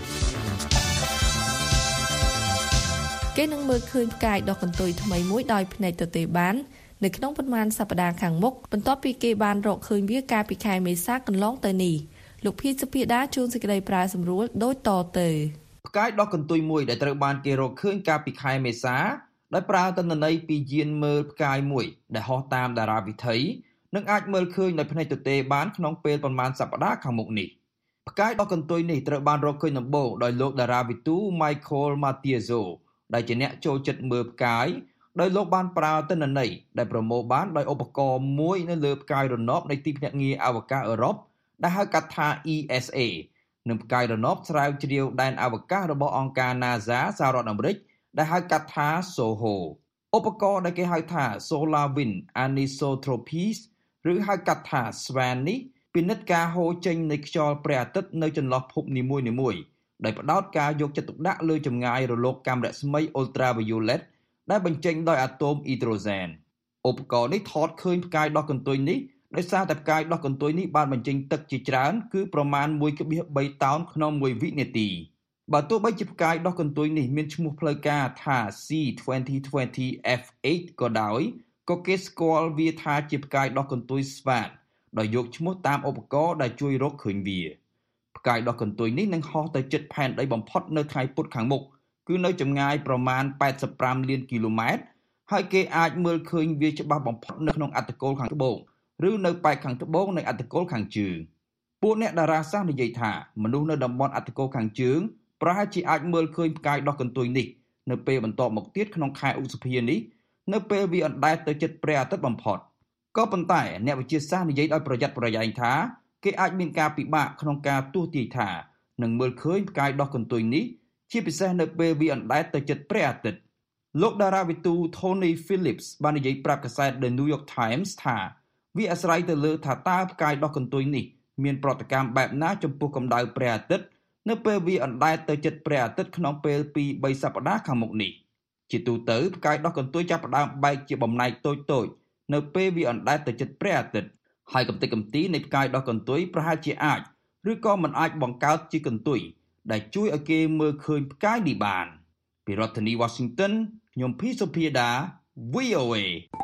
Speaker 2: គេនឹងមើលឃើញផ្កាយដកកន្ទុយថ្មីមួយដោយភ្នែកទទេបាននៅក្នុងប៉ុន្មានសប្តាហ៍ខាងមុខបន្ទាប់ពីគេបានរកឃើញវាកាលពីខែមេសាកន្លងទៅនេះលោកភីសុភាដាជួនសេចក្តីប្រាសម្រួលដូចតទៅ
Speaker 14: ផ្កាយដកកន្ទុយមួយដែលត្រូវបានគេរកឃើញកាលពីខែមេសាដោយប្រើទិន្នន័យពីយានមើលផ្កាយមួយដែលហោះតាមតារាវិថីនឹងអាចមើលឃើញដោយភ្នែកទទេបានក្នុងពេលប៉ុន្មានសប្តាហ៍ខាងមុខនេះផ្កាយដកកន្ទុយនេះត្រូវបានរកឃើញដំបូងដោយលោកតារាវិទូ Michael Mattiazzo ដែលជាអ្នកចូលចិត្តមើលផ្កាយដោយលោកបានប្រើទិន្នន័យដែលប្រមូលបានដោយឧបករណ៍មួយនៅលើផ្កាយរណបនៃទីភ្នាក់ងារអវកាសអឺរ៉ុបដែលហៅកាត់ថា E S A និងផ្កាយរណបស្រាវជ្រាវដែនអវកាសរបស់អង្គការ NASA សហរដ្ឋអាមេរិកដែលហៅកាត់ថា SOHO ឧបករណ៍ដែលគេហៅថា Solar Wind Anisotropes ឬហៅកាត់ថា SWAN នេះពិនិត្យការហូរចេញនៃខ្យល់ព្រះអាទិត្យនៅចន្លោះភពនីមួយៗដោយផ្ដោតការយកចិត្តទុកដាក់លើចម្ងាយរលកកាំរស្មី Ultraviolet ដែលបញ្ចេញដោយអាតូមអ៊ីដ្រូសែនឧបករណ៍នេះថតឃើញផ្កាយដកកន្ទុយនេះដោយសារតែផ្កាយដកកន្ទុយនេះបានបញ្ចេញទឹកជាច្រើនគឺប្រមាណ មួយភាគបី តោនក្នុងមួយវិនាទីបើទោះបីជាផ្កាយដកកន្ទុយនេះមានឈ្មោះផ្លូវការថា C twenty twenty F eight ក៏ដោយក៏គេស្គាល់វាថាជាផ្កាយដកកន្ទុយស្វាតដោយយកឈ្មោះតាមឧបករណ៍ដែលជួយរកឃើញវាផ្កាយដកកន្ទុយនេះនឹងហោះទៅជិតផែនដីបំផុតនៅថ្ងៃពុធខាងមុខគឺនៅចម្ងាយប្រមាណแปดสิบห้าលានគីឡូម៉ែត្រហើយគេអាចមើលឃើញវាច្បាស់បំផុតនៅក្នុងអត្តកូលខាងត្បូងឬនៅប៉ែកខាងត្បូងនៃអត្តកូលខាងជើងពួកអ្នកតារាសាស្ត្រនិយាយថាមនុស្សនៅតំបន់អត្តកូលខាងជើងប្រហែលជាអាចមើលឃើញផ្កាយដកកន្ទុយនេះនៅពេលបន្ទាប់មកទៀតក្នុងខែឧសភានេះនៅពេលវាអណ្ដែតទៅជិតព្រះអាទិត្យបំផុតក៏ប៉ុន្តែអ្នកវិទ្យាសាស្ត្រនិយាយដោយប្រយ័ត្នប្រយែងថាគេអាចមានការពិបាកក្នុងការទស្សន៍ទាយថានឹងមើលឃើញផ្កាយដកកន្ទុយនេះជាពិសេសនៅពេលវាអណ្ដែតទៅជិតព្រះអាទិត្យលោកតារាវិទូ Tony Phillips បាននិយាយប្រាប់កាសែត The New York Times ថាវាអាស្រ័យទៅលើថាតើផ្កាយដកកន្ទុយនេះមានប្រតិកម្មបែបណាចំពោះកម្ដៅព្រះអាទិត្យនៅពេលវាអណ្ដែតទៅជិតព្រះអាទិត្យក្នុងពេលពីរបីសប្តាហ៍ខាងមុខនេះជាទូទៅផ្កាយដកកន្ទុយចាប់ផ្ដើមបែកជាបំណែកតូចៗនៅពេលវាអណ្ដែតទៅជិតព្រះអាទិត្យហើយកំទេចកំទីនៃផ្កាយដកកន្ទុយប្រហែលជាអាចឬក៏មិនអាចបង្កើតជាកន្ទុយដែលជួយឲ្យគេមើលឃើញផ្កាយនេះបានពីរដ្ឋធានី Washington ខ្ញុំភីសុភាដា V O A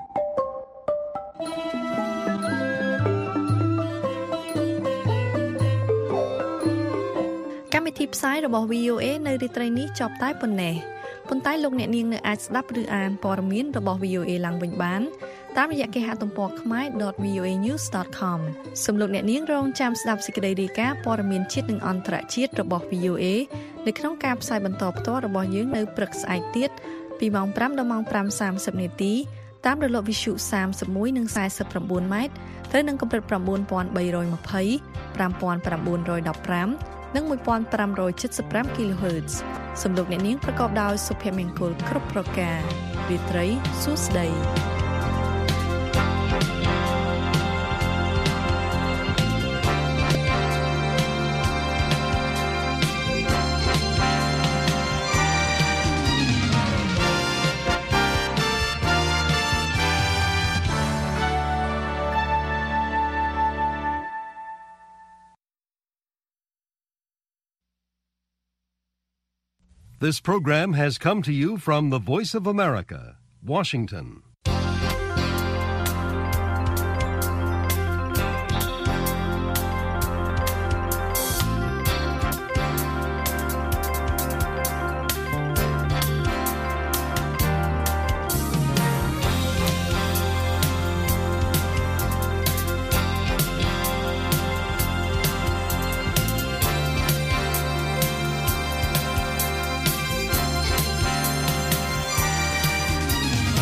Speaker 2: កម្មវិធីផ្សាយរបស់ V O A នៅរាត្រីនេះចប់តែប៉ុណ្ណេះប៉ុន្តែលោកអ្នកនាងនៅអាចស្ដាប់ឬអានព័ត៌មានរបស់ V O A ឡើងវិញបានតាមរយៈគេហទំព័រ khmer dot v o a news dot com សូមលោកអ្នកនាងរងចាំស្ដាប់សេចក្តីរាយការណ៍ព័ត៌មានជាតិនិងអន្តរជាតិរបស់ V O A នៅក្នុងការផ្សាយបន្តផ្ទាល់របស់យើងនៅព្រឹកស្អែកទៀតពីម៉ោងfiveដល់ម៉ោងfiveសាមសិបនាទីតាមរលកវិទ្យុសាមសិបមួយនិងสี่สิบเก้าម៉ែត្រត្រូវនឹងកម្រិតnine thousand three hundred twenty five thousand nine hundred fifteenនិងone thousand five hundred seventy-five kilohertz សំឡេងអ្នកនាងប្រកបដោយសុភមង្គលគ្រប់ប្រការរាត្រីសួស្តី
Speaker 1: This program has come to you from the Voice of America, Washington.